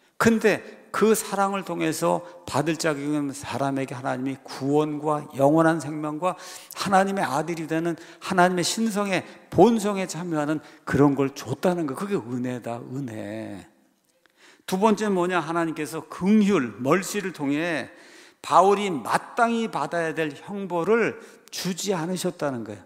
Speaker 1: 근데 그 사랑을 통해서 받을 자격이 없는 사람에게 하나님이 구원과 영원한 생명과 하나님의 아들이 되는 하나님의 신성의 본성에 참여하는 그런 걸 줬다는 거. 그게 은혜다, 은혜. 두 번째는 뭐냐? 하나님께서 긍휼, 멀시를 통해 바울이 마땅히 받아야 될 형벌을 주지 않으셨다는 거예요.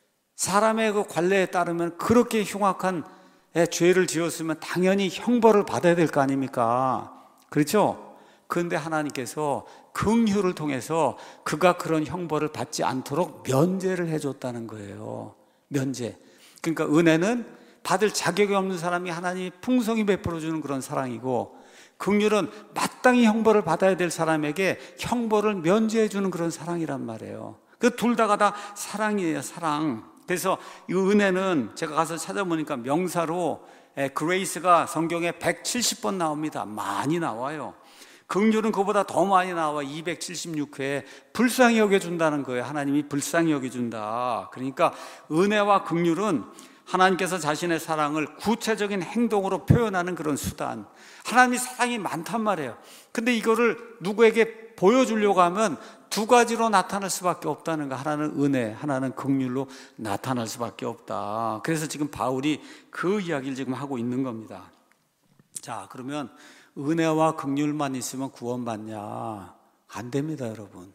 Speaker 1: 사람의 그 관례에 따르면 그렇게 흉악한 죄를 지었으면 당연히 형벌을 받아야 될 거 아닙니까? 그렇죠? 그런데 하나님께서 긍휼을 통해서 그가 그런 형벌을 받지 않도록 면제를 해줬다는 거예요. 면제. 그러니까 은혜는 받을 자격이 없는 사람이 하나님이 풍성히 베풀어주는 그런 사랑이고, 긍휼은 마땅히 형벌을 받아야 될 사람에게 형벌을 면제해주는 그런 사랑이란 말이에요. 그 둘 다가 다 사랑이에요, 사랑. 그래서 이 은혜는 제가 가서 찾아보니까 명사로 그레이스가 성경에 170번 나옵니다. 많이 나와요. 긍휼은 그보다 더 많이 나와. 276회. 불쌍히 여겨준다는 거예요. 하나님이 불쌍히 여겨준다. 그러니까 은혜와 긍휼은 하나님께서 자신의 사랑을 구체적인 행동으로 표현하는 그런 수단. 하나님이 사랑이 많단 말이에요. 근데 이거를 누구에게 보여주려고 하면 두 가지로 나타날 수밖에 없다는 거. 하나는 은혜, 하나는 긍휼로 나타날 수밖에 없다. 그래서 지금 바울이 그 이야기를 지금 하고 있는 겁니다. 자, 그러면 은혜와 긍휼만 있으면 구원받냐? 안 됩니다, 여러분.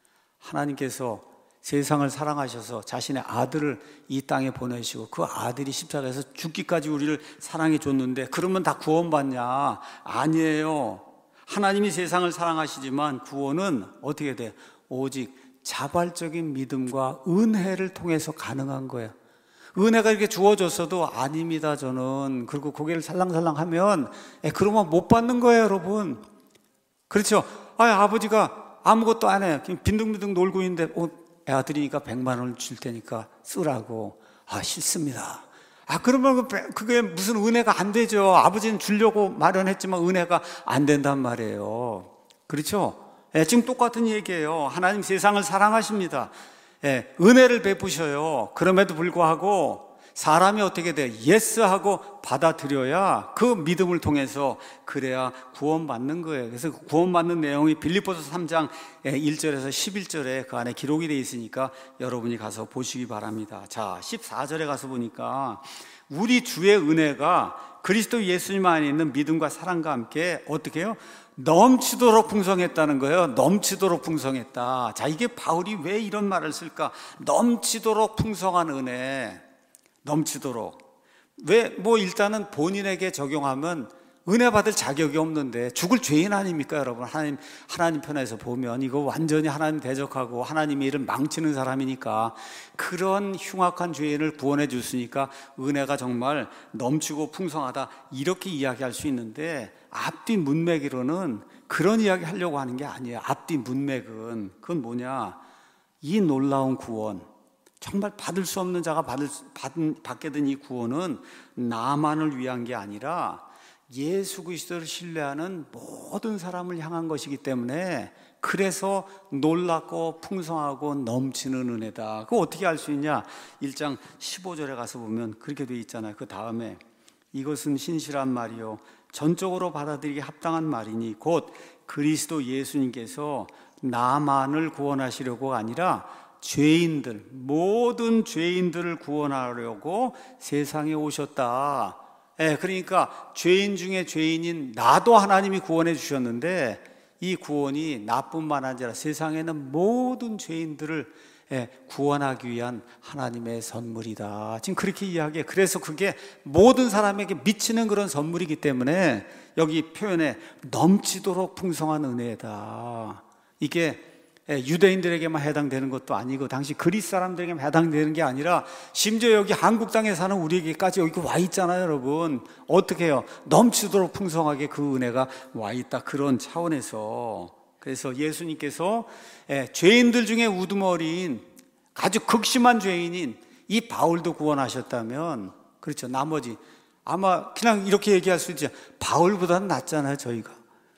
Speaker 1: 하나님께서 세상을 사랑하셔서 자신의 아들을 이 땅에 보내시고 그 아들이 십자가에서 죽기까지 우리를 사랑해 줬는데 그러면 다 구원받냐? 아니에요. 하나님이 세상을 사랑하시지만 구원은 어떻게 돼요? 오직 자발적인 믿음과 은혜를 통해서 가능한 거예요. 은혜가 이렇게 주어졌어도 아닙니다, 저는. 그리고 고개를 살랑살랑 하면 그러면 못 받는 거예요, 여러분. 그렇죠? 아버지가 아무것도 안 해요. 빈둥빈둥 놀고 있는데 아들이니까 100만 원을 줄 테니까 쓰라고. 싫습니다. 그러면 그게 무슨 은혜가 안 되죠. 아버지는 주려고 마련했지만 은혜가 안 된단 말이에요. 그렇죠? 지금 똑같은 얘기예요. 하나님 세상을 사랑하십니다. 은혜를 베푸셔요. 그럼에도 불구하고 사람이 어떻게 돼? 예스하고 받아들여야 그 믿음을 통해서 그래야 구원받는 거예요. 그래서 그 구원받는 내용이 빌립보서 3장 1절에서 11절에 그 안에 기록이 되어 있으니까 여러분이 가서 보시기 바랍니다. 자, 14절에 가서 보니까 우리 주의 은혜가 그리스도 예수님 안에 있는 믿음과 사랑과 함께 어떻게 해요? 넘치도록 풍성했다는 거예요. 넘치도록 풍성했다. 자, 이게 바울이 왜 이런 말을 쓸까? 넘치도록 풍성한 은혜. 넘치도록. 왜? 일단은 본인에게 적용하면 은혜 받을 자격이 없는데 죽을 죄인 아닙니까, 여러분? 하나님 편에서 보면 이거 완전히 하나님 대적하고 하나님의 일을 망치는 사람이니까 그런 흉악한 죄인을 구원해 줬으니까 은혜가 정말 넘치고 풍성하다 이렇게 이야기할 수 있는데 앞뒤 문맥으로는 그런 이야기 하려고 하는 게 아니에요. 앞뒤 문맥은 그건 뭐냐? 이 놀라운 구원, 정말 받을 수 없는 자가 받게 된 이 구원은 나만을 위한 게 아니라 예수 그리스도를 신뢰하는 모든 사람을 향한 것이기 때문에 그래서 놀랍고 풍성하고 넘치는 은혜다. 그거 어떻게 알 수 있냐? 1장 15절에 가서 보면 그렇게 돼 있잖아요. 그 다음에 이것은 신실한 말이요 전적으로 받아들이기 합당한 말이니 곧 그리스도 예수님께서 나만을 구원하시려고가 아니라 죄인들, 모든 죄인들을 구원하려고 세상에 오셨다. 그러니까 죄인 중에 죄인인 나도 하나님이 구원해 주셨는데 이 구원이 나뿐만 아니라 세상에는 모든 죄인들을 구원하기 위한 하나님의 선물이다. 지금 그렇게 이야기해. 그래서 그게 모든 사람에게 미치는 그런 선물이기 때문에 여기 표현에 넘치도록 풍성한 은혜다. 이게 유대인들에게만 해당되는 것도 아니고 당시 그리스 사람들에게만 해당되는 게 아니라 심지어 여기 한국 땅에 사는 우리에게까지 여기 와 있잖아요, 여러분. 어떻게 해요? 넘치도록 풍성하게 그 은혜가 와 있다. 그런 차원에서. 그래서 예수님께서 죄인들 중에 우두머리인 아주 극심한 죄인인 이 바울도 구원하셨다면, 그렇죠, 나머지 아마 그냥 이렇게 얘기할 수 있죠. 바울보다는 낫잖아요, 저희가.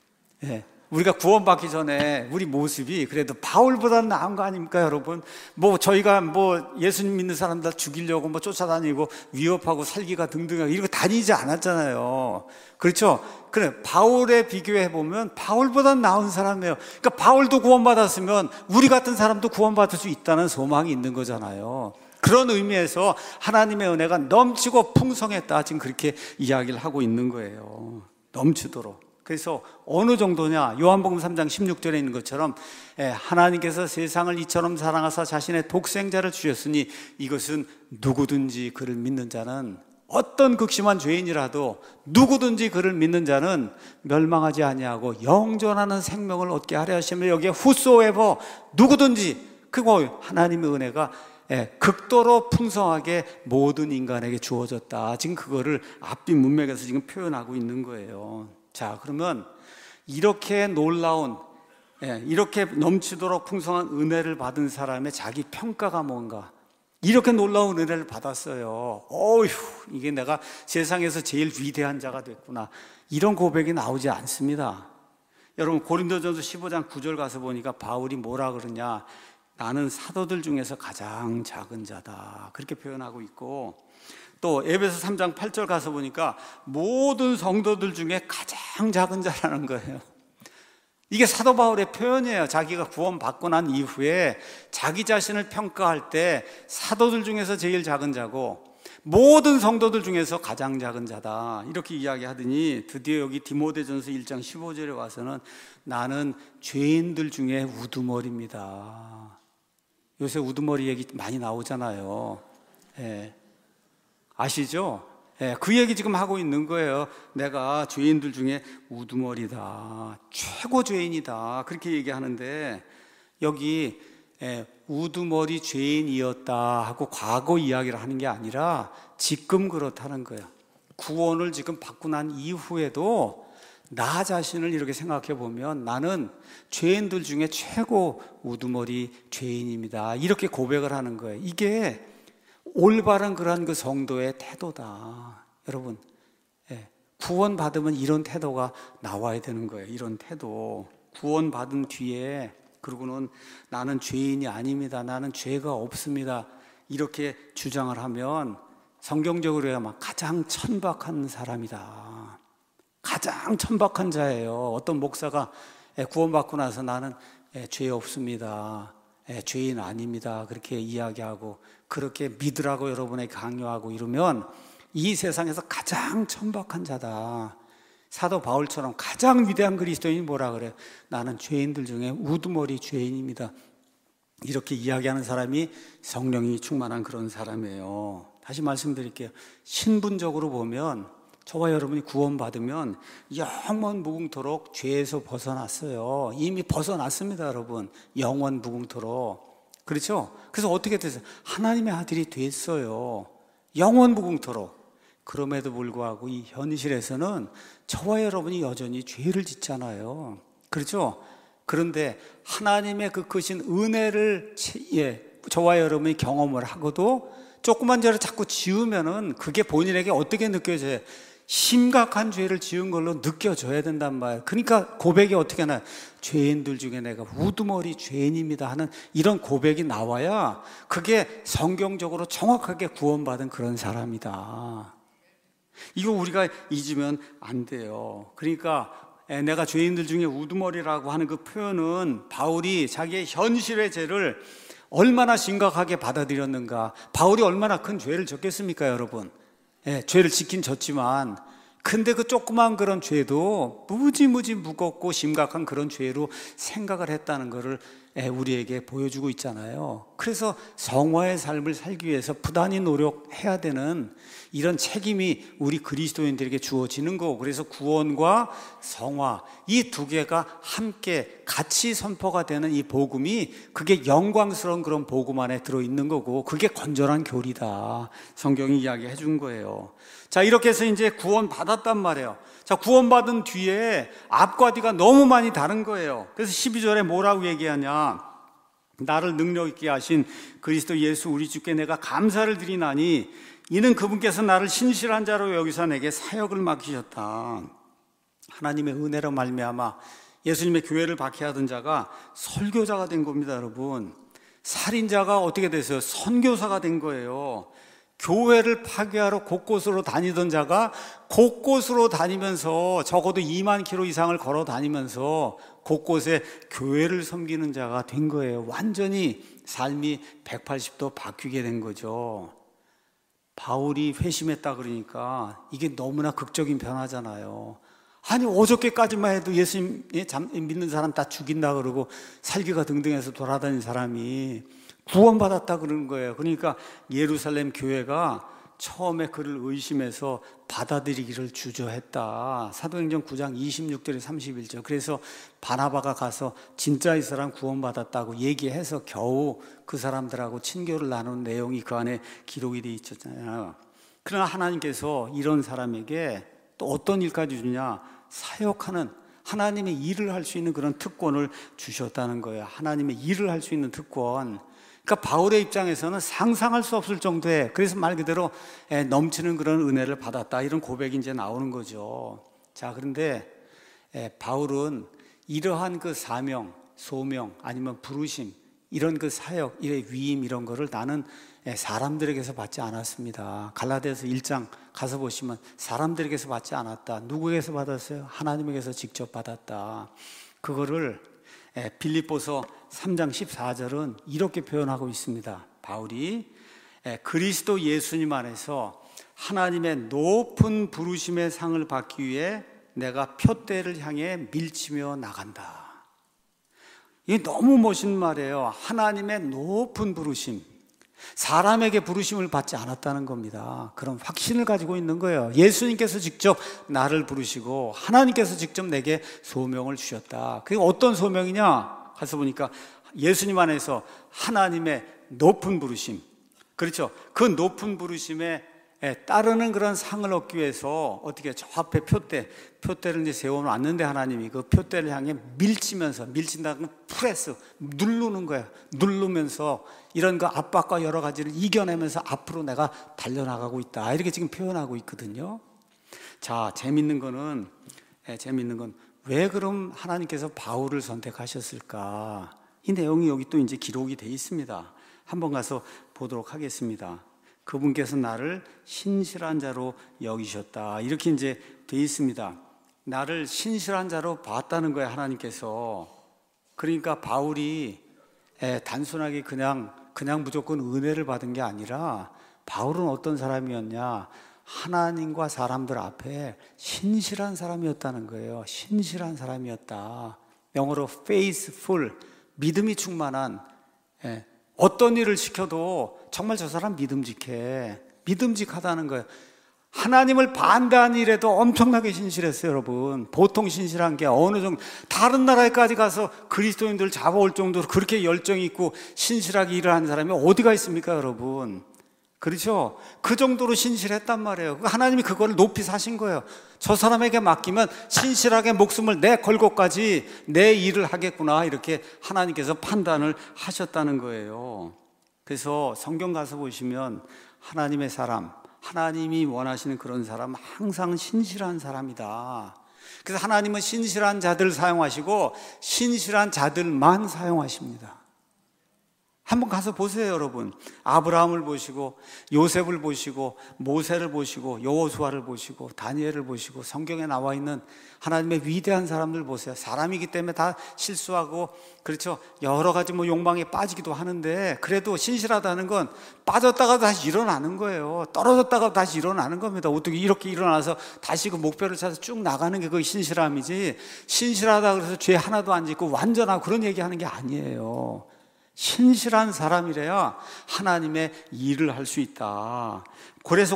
Speaker 1: 우리가 구원받기 전에 우리 모습이 그래도 바울보다는 나은 거 아닙니까, 여러분? 저희가 예수님 믿는 사람들 죽이려고 쫓아다니고 위협하고 살기가 등등하고 이러고 다니지 않았잖아요. 그렇죠? 그래, 바울에 비교해보면 바울보다는 나은 사람이에요. 그러니까 바울도 구원받았으면 우리 같은 사람도 구원받을 수 있다는 소망이 있는 거잖아요. 그런 의미에서 하나님의 은혜가 넘치고 풍성했다. 지금 그렇게 이야기를 하고 있는 거예요. 넘치도록. 그래서 어느 정도냐? 요한복음 3장 16절에 있는 것처럼 하나님께서 세상을 이처럼 사랑하사 자신의 독생자를 주셨으니 이것은 누구든지 그를 믿는 자는, 어떤 극심한 죄인이라도 누구든지 그를 믿는 자는 멸망하지 아니하고 영존하는 생명을 얻게 하려 하시며, 여기에 whosoever, 누구든지, 그거 하나님의 은혜가 극도로 풍성하게 모든 인간에게 주어졌다. 지금 그거를 앞뒤 문맥에서 지금 표현하고 있는 거예요. 자, 그러면 이렇게 놀라운, 이렇게 넘치도록 풍성한 은혜를 받은 사람의 자기 평가가 뭔가? 이렇게 놀라운 은혜를 받았어요. 어휴, 이게 내가 세상에서 제일 위대한 자가 됐구나. 이런 고백이 나오지 않습니다. 여러분, 고린도전서 15장 9절 가서 보니까 바울이 뭐라 그러냐? 나는 사도들 중에서 가장 작은 자다. 그렇게 표현하고 있고, 또 에베소 3장 8절 가서 보니까 모든 성도들 중에 가장 작은 자라는 거예요. 이게 사도 바울의 표현이에요. 자기가 구원받고 난 이후에 자기 자신을 평가할 때 사도들 중에서 제일 작은 자고 모든 성도들 중에서 가장 작은 자다. 이렇게 이야기하더니 드디어 여기 디모데전서 1장 15절에 와서는 나는 죄인들 중에 우두머리입니다. 요새 우두머리 얘기 많이 나오잖아요. 아시죠? 그 얘기 지금 하고 있는 거예요. 내가 죄인들 중에 우두머리다, 최고 죄인이다, 그렇게 얘기하는데 여기 우두머리 죄인이었다 하고 과거 이야기를 하는 게 아니라 지금 그렇다는 거예요. 구원을 지금 받고 난 이후에도 나 자신을 이렇게 생각해 보면 나는 죄인들 중에 최고 우두머리 죄인입니다, 이렇게 고백을 하는 거예요. 이게 올바른 그러한 그 성도의 태도다. 여러분, 구원받으면 이런 태도가 나와야 되는 거예요. 이런 태도. 구원받은 뒤에 그러고는 나는 죄인이 아닙니다. 나는 죄가 없습니다. 이렇게 주장을 하면 성경적으로 해야 가장 천박한 사람이다. 가장 천박한 자예요. 어떤 목사가 구원받고 나서 나는 죄 없습니다. 죄인 아닙니다. 그렇게 이야기하고 그렇게 믿으라고 여러분에게 강요하고 이러면 이 세상에서 가장 천박한 자다. 사도 바울처럼 가장 위대한 그리스도인이 뭐라 그래요? 나는 죄인들 중에 우두머리 죄인입니다. 이렇게 이야기하는 사람이 성령이 충만한 그런 사람이에요. 다시 말씀드릴게요. 신분적으로 보면 저와 여러분이 구원받으면 영원 무궁토록 죄에서 벗어났어요. 이미 벗어났습니다, 여러분. 영원 무궁토록. 그렇죠? 그래서 어떻게 됐어요? 하나님의 아들이 됐어요. 영원 무궁토록. 그럼에도 불구하고 이 현실에서는 저와 여러분이 여전히 죄를 짓잖아요. 그렇죠? 그런데 하나님의 그 크신 은혜를 저와 여러분이 경험을 하고도 조그만 죄를 자꾸 지으면은 그게 본인에게 어떻게 느껴져요? 심각한 죄를 지은 걸로 느껴져야 된단 말이에요. 그러니까 고백이 어떻게 하나? 죄인들 중에 내가 우두머리 죄인입니다 하는 이런 고백이 나와야 그게 성경적으로 정확하게 구원받은 그런 사람이다. 이거 우리가 잊으면 안 돼요. 그러니까 내가 죄인들 중에 우두머리라고 하는 그 표현은 바울이 자기의 현실의 죄를 얼마나 심각하게 받아들였는가. 바울이 얼마나 큰 죄를 졌겠습니까, 여러분? 죄를 짓긴 졌지만 근데 그 조그만 그런 죄도 무지무지 무겁고 심각한 그런 죄로 생각을 했다는 것을 우리에게 보여주고 있잖아요. 그래서 성화의 삶을 살기 위해서 부단히 노력해야 되는 이런 책임이 우리 그리스도인들에게 주어지는 거고, 그래서 구원과 성화 이 두 개가 함께 같이 선포가 되는 이 복음이 그게 영광스러운 그런 복음 안에 들어있는 거고, 그게 건전한 교리다. 성경이 이야기해 준 거예요. 자, 이렇게 해서 이제 구원 받았단 말이에요. 자, 구원받은 뒤에 앞과 뒤가 너무 많이 다른 거예요. 그래서 12절에 뭐라고 얘기하냐? 나를 능력 있게 하신 그리스도 예수 우리 주께 내가 감사를 드리나니 이는 그분께서 나를 신실한 자로 여기서 내게 사역을 맡기셨다. 하나님의 은혜로 말미암아 예수님의 교회를 박해하던 자가 설교자가 된 겁니다, 여러분. 살인자가 어떻게 됐어요? 선교사가 된 거예요. 교회를 파괴하러 곳곳으로 다니던 자가 곳곳으로 다니면서 적어도 2만 킬로 이상을 걸어 다니면서 곳곳에 교회를 섬기는 자가 된 거예요. 완전히 삶이 180도 바뀌게 된 거죠. 바울이 회심했다 그러니까 이게 너무나 극적인 변화잖아요. 아니 어저께까지만 해도 예수님 믿는 사람 다 죽인다 그러고 살기가 등등해서 돌아다니는 사람이 구원받았다 그러는 거예요. 그러니까 예루살렘 교회가 처음에 그를 의심해서 받아들이기를 주저했다. 사도행전 9장 26절에 31절. 그래서 바나바가 가서 진짜 이 사람 구원받았다고 얘기해서 겨우 그 사람들하고 친교를 나눈 내용이 그 안에 기록이 되어 있었잖아요. 그러나 하나님께서 이런 사람에게 또 어떤 일까지 주냐? 사역하는, 하나님의 일을 할 수 있는 그런 특권을 주셨다는 거예요. 하나님의 일을 할 수 있는 특권. 그러니까 바울의 입장에서는 상상할 수 없을 정도의, 그래서 말 그대로 넘치는 그런 은혜를 받았다, 이런 고백이 이제 나오는 거죠. 자, 그런데 바울은 이러한 그 사명, 소명, 아니면 부르심, 이런 그 사역, 이런 위임, 이런 거를 나는 사람들에게서 받지 않았습니다. 갈라디아서 1장 가서 보시면 사람들에게서 받지 않았다. 누구에게서 받았어요? 하나님에게서 직접 받았다. 그거를 빌립보서 3장 14절은 이렇게 표현하고 있습니다. 바울이 그리스도 예수님 안에서 하나님의 높은 부르심의 상을 받기 위해 내가 표대를 향해 밀치며 나간다. 이게 너무 멋진 말이에요. 하나님의 높은 부르심, 사람에게 부르심을 받지 않았다는 겁니다. 그런 확신을 가지고 있는 거예요. 예수님께서 직접 나를 부르시고 하나님께서 직접 내게 소명을 주셨다. 그게 어떤 소명이냐? 가서 보니까 예수님 안에서 하나님의 높은 부르심, 그렇죠? 그 높은 부르심에 따르는 그런 상을 얻기 위해서 어떻게 저 앞에 표대를 이제 세워놨는데 하나님이 그 표대를 향해 밀친다는 건 프레스, 누르는 거예요. 누르면서 이런 그 압박과 여러 가지를 이겨내면서 앞으로 내가 달려나가고 있다, 이렇게 지금 표현하고 있거든요. 자, 재밌는 건 왜 그럼 하나님께서 바울을 선택하셨을까? 이 내용이 여기 또 이제 기록이 돼 있습니다. 한번 가서 보도록 하겠습니다. 그분께서 나를 신실한 자로 여기셨다. 이렇게 이제 돼 있습니다. 나를 신실한 자로 봤다는 거예요, 하나님께서. 그러니까 바울이 단순하게 그냥 무조건 은혜를 받은 게 아니라 바울은 어떤 사람이었냐? 하나님과 사람들 앞에 신실한 사람이었다는 거예요. 신실한 사람이었다. 영어로 faithful, 믿음이 충만한, 어떤 일을 시켜도 정말 저 사람 믿음직하다는 거예요. 하나님을 반대한 일에도 엄청나게 신실했어요, 여러분. 보통 신실한 게 어느 정도, 다른 나라에까지 가서 그리스도인들 잡아올 정도로 그렇게 열정이 있고 신실하게 일을 하는 사람이 어디가 있습니까, 여러분? 그렇죠? 그 정도로 신실했단 말이에요. 하나님이 그거를 높이 사신 거예요. 저 사람에게 맡기면 신실하게 목숨을 걸고까지 내 일을 하겠구나, 이렇게 하나님께서 판단을 하셨다는 거예요. 그래서 성경 가서 보시면 하나님의 사람, 하나님이 원하시는 그런 사람, 항상 신실한 사람이다. 그래서 하나님은 신실한 자들 사용하시고 신실한 자들만 사용하십니다. 한번 가서 보세요, 여러분. 아브라함을 보시고 요셉을 보시고 모세를 보시고 여호수아를 보시고 다니엘을 보시고 성경에 나와 있는 하나님의 위대한 사람들 보세요. 사람이기 때문에 다 실수하고, 그렇죠, 여러 가지 욕망에 빠지기도 하는데 그래도 신실하다는 건 빠졌다가 다시 일어나는 거예요. 떨어졌다가 다시 일어나는 겁니다. 어떻게 이렇게 일어나서 다시 그 목표를 찾아서 쭉 나가는 게 그게 신실함이지, 신실하다 그래서 죄 하나도 안 짓고 완전하고 그런 얘기하는 게 아니에요. 신실한 사람이래야 하나님의 일을 할 수 있다. 그래서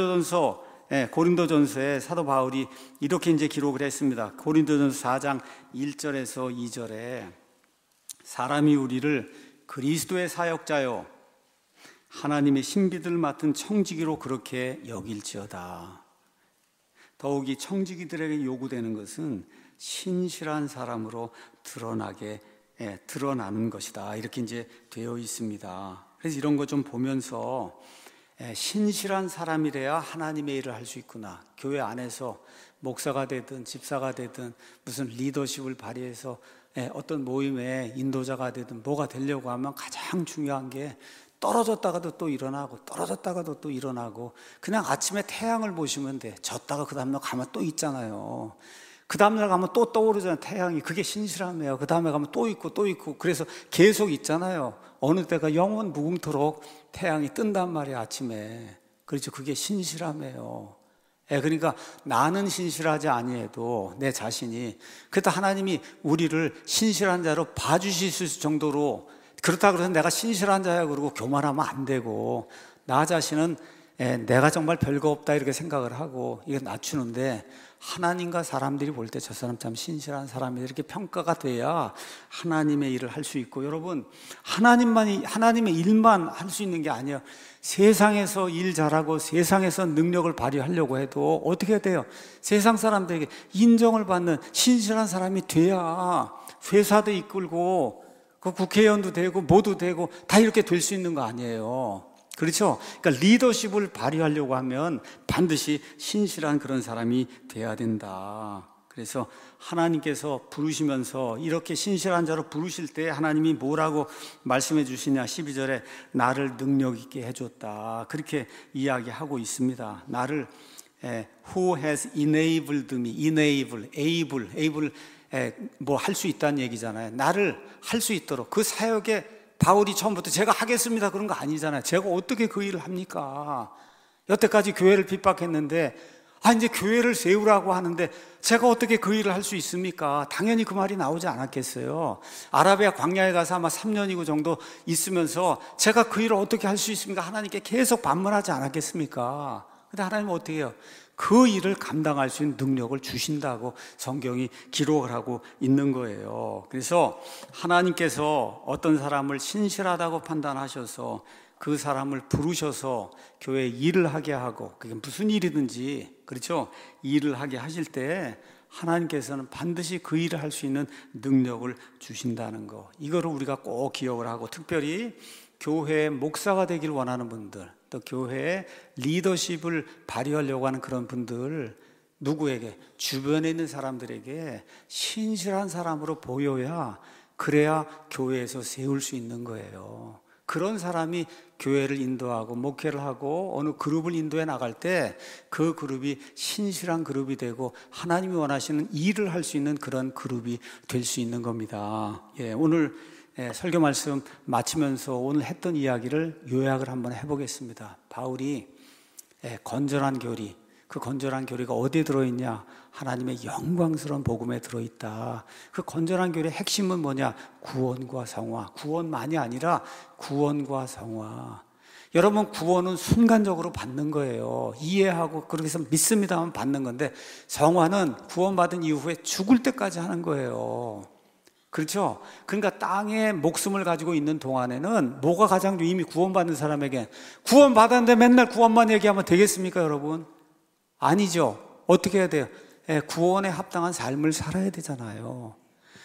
Speaker 1: 고린도전서에 사도 바울이 이렇게 이제 기록을 했습니다. 고린도전서 4장 1절에서 2절에 사람이 우리를 그리스도의 사역자요 하나님의 신비들 맡은 청지기로 그렇게 여길지어다. 더욱이 청지기들에게 요구되는 것은 신실한 사람으로 드러나는 것이다. 이렇게 이제 되어 있습니다. 그래서 이런 거 좀 보면서 신실한 사람이래야 하나님의 일을 할 수 있구나. 교회 안에서 목사가 되든 집사가 되든 무슨 리더십을 발휘해서 어떤 모임의 인도자가 되든 뭐가 되려고 하면 가장 중요한 게 떨어졌다가도 또 일어나고 떨어졌다가도 또 일어나고, 그냥 아침에 태양을 보시면 돼. 졌다가 그 다음날 가면 또 있잖아요. 그 다음날 가면 또 떠오르잖아요, 태양이. 그게 신실함이에요. 그 다음에 가면 또 있고 또 있고, 그래서 계속 있잖아요. 어느 때가 영원 무궁토록 태양이 뜬단 말이에요, 아침에. 그렇죠. 그게 신실함이에요. 그러니까 나는 신실하지 아니해도 내 자신이, 그래도 하나님이 우리를 신실한 자로 봐주실 정도로, 그렇다고 해서 내가 신실한 자야 그러고 교만하면 안 되고, 나 자신은 내가 정말 별거 없다 이렇게 생각을 하고 이게 낮추는데, 하나님과 사람들이 볼 때 저 사람 참 신실한 사람이다 이렇게 평가가 돼야 하나님의 일을 할 수 있고, 여러분, 하나님의 일만 할 수 있는 게 아니에요. 세상에서 일 잘하고 세상에서 능력을 발휘하려고 해도 어떻게 돼요? 세상 사람들에게 인정을 받는 신실한 사람이 돼야 회사도 이끌고 그 국회의원도 되고 뭐도 되고 다 이렇게 될 수 있는 거 아니에요. 그렇죠? 그러니까 리더십을 발휘하려고 하면 반드시 신실한 그런 사람이 돼야 된다. 그래서 하나님께서 부르시면서 이렇게 신실한 자로 부르실 때 하나님이 뭐라고 말씀해 주시냐, 12절에 나를 능력 있게 해줬다, 그렇게 이야기하고 있습니다. 나를 who has enabled me, able 뭐 할 수 있다는 얘기잖아요. 나를 할 수 있도록, 그 사역에 바울이 처음부터 제가 하겠습니다 그런 거 아니잖아요. 제가 어떻게 그 일을 합니까? 여태까지 교회를 핍박했는데 이제 교회를 세우라고 하는데 제가 어떻게 그 일을 할 수 있습니까? 당연히 그 말이 나오지 않았겠어요. 아라비아 광야에 가서 아마 3년이고 정도 있으면서 제가 그 일을 어떻게 할 수 있습니까? 하나님께 계속 반문하지 않았겠습니까? 근데 하나님은 어떻게 해요? 그 일을 감당할 수 있는 능력을 주신다고 성경이 기록을 하고 있는 거예요. 그래서 하나님께서 어떤 사람을 신실하다고 판단하셔서 그 사람을 부르셔서 교회에 일을 하게 하고, 그게 무슨 일이든지, 그렇죠? 일을 하게 하실 때 하나님께서는 반드시 그 일을 할 수 있는 능력을 주신다는 거, 이거를 우리가 꼭 기억을 하고, 특별히 교회의 목사가 되길 원하는 분들, 또 교회의 리더십을 발휘하려고 하는 그런 분들, 누구에게? 주변에 있는 사람들에게 신실한 사람으로 보여야 그래야 교회에서 세울 수 있는 거예요. 그런 사람이 교회를 인도하고 목회를 하고 어느 그룹을 인도해 나갈 때 그 그룹이 신실한 그룹이 되고 하나님이 원하시는 일을 할 수 있는 그런 그룹이 될 수 있는 겁니다. 오늘 설교 말씀 마치면서 오늘 했던 이야기를 요약을 한번 해보겠습니다. 바울이 건전한 교리, 그 건전한 교리가 어디에 들어있냐? 하나님의 영광스러운 복음에 들어있다. 그 건전한 교리의 핵심은 뭐냐? 구원과 성화. 구원만이 아니라 구원과 성화. 여러분, 구원은 순간적으로 받는 거예요. 이해하고 그렇게 해서 믿습니다 하면 받는 건데, 성화는 구원받은 이후에 죽을 때까지 하는 거예요. 그렇죠? 그러니까 땅에 목숨을 가지고 있는 동안에는 뭐가 가장 이미 구원받는 사람에게 구원받았는데 맨날 구원만 얘기하면 되겠습니까, 여러분? 아니죠. 어떻게 해야 돼요? 구원에 합당한 삶을 살아야 되잖아요.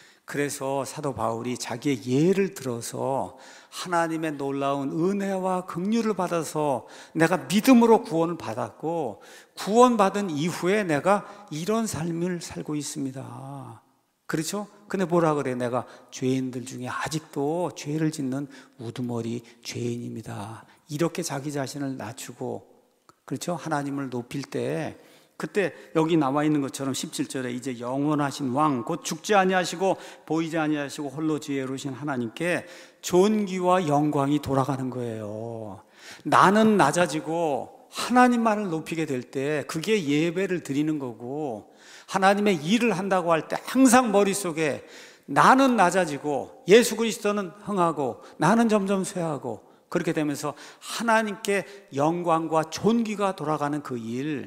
Speaker 1: 그래서 사도 바울이 자기의 예를 들어서 하나님의 놀라운 은혜와 긍휼을 받아서 내가 믿음으로 구원을 받았고 구원받은 이후에 내가 이런 삶을 살고 있습니다. 그렇죠? 근데 뭐라 그래? 내가 죄인들 중에 아직도 죄를 짓는 우두머리 죄인입니다. 이렇게 자기 자신을 낮추고, 그렇죠? 하나님을 높일 때, 그때 여기 나와 있는 것처럼 17절에 이제 영원하신 왕, 곧 죽지 아니하시고 보이지 아니하시고 홀로 지혜로우신 하나님께 존귀와 영광이 돌아가는 거예요. 나는 낮아지고 하나님만을 높이게 될 때 그게 예배를 드리는 거고, 하나님의 일을 한다고 할 때 항상 머릿속에 나는 낮아지고 예수 그리스도는 흥하고 나는 점점 쇠하고, 그렇게 되면서 하나님께 영광과 존귀가 돌아가는 그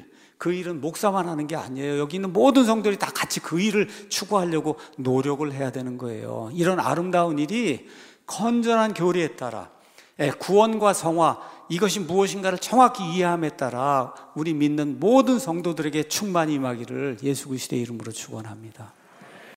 Speaker 1: 일은 목사만 하는 게 아니에요. 여기 있는 모든 성도들이 다 같이 그 일을 추구하려고 노력을 해야 되는 거예요. 이런 아름다운 일이 건전한 교리에 따라, 구원과 성화, 이것이 무엇인가를 정확히 이해함에 따라 우리 믿는 모든 성도들에게 충만히 임하기를 예수 그리스도의 이름으로 축원합니다.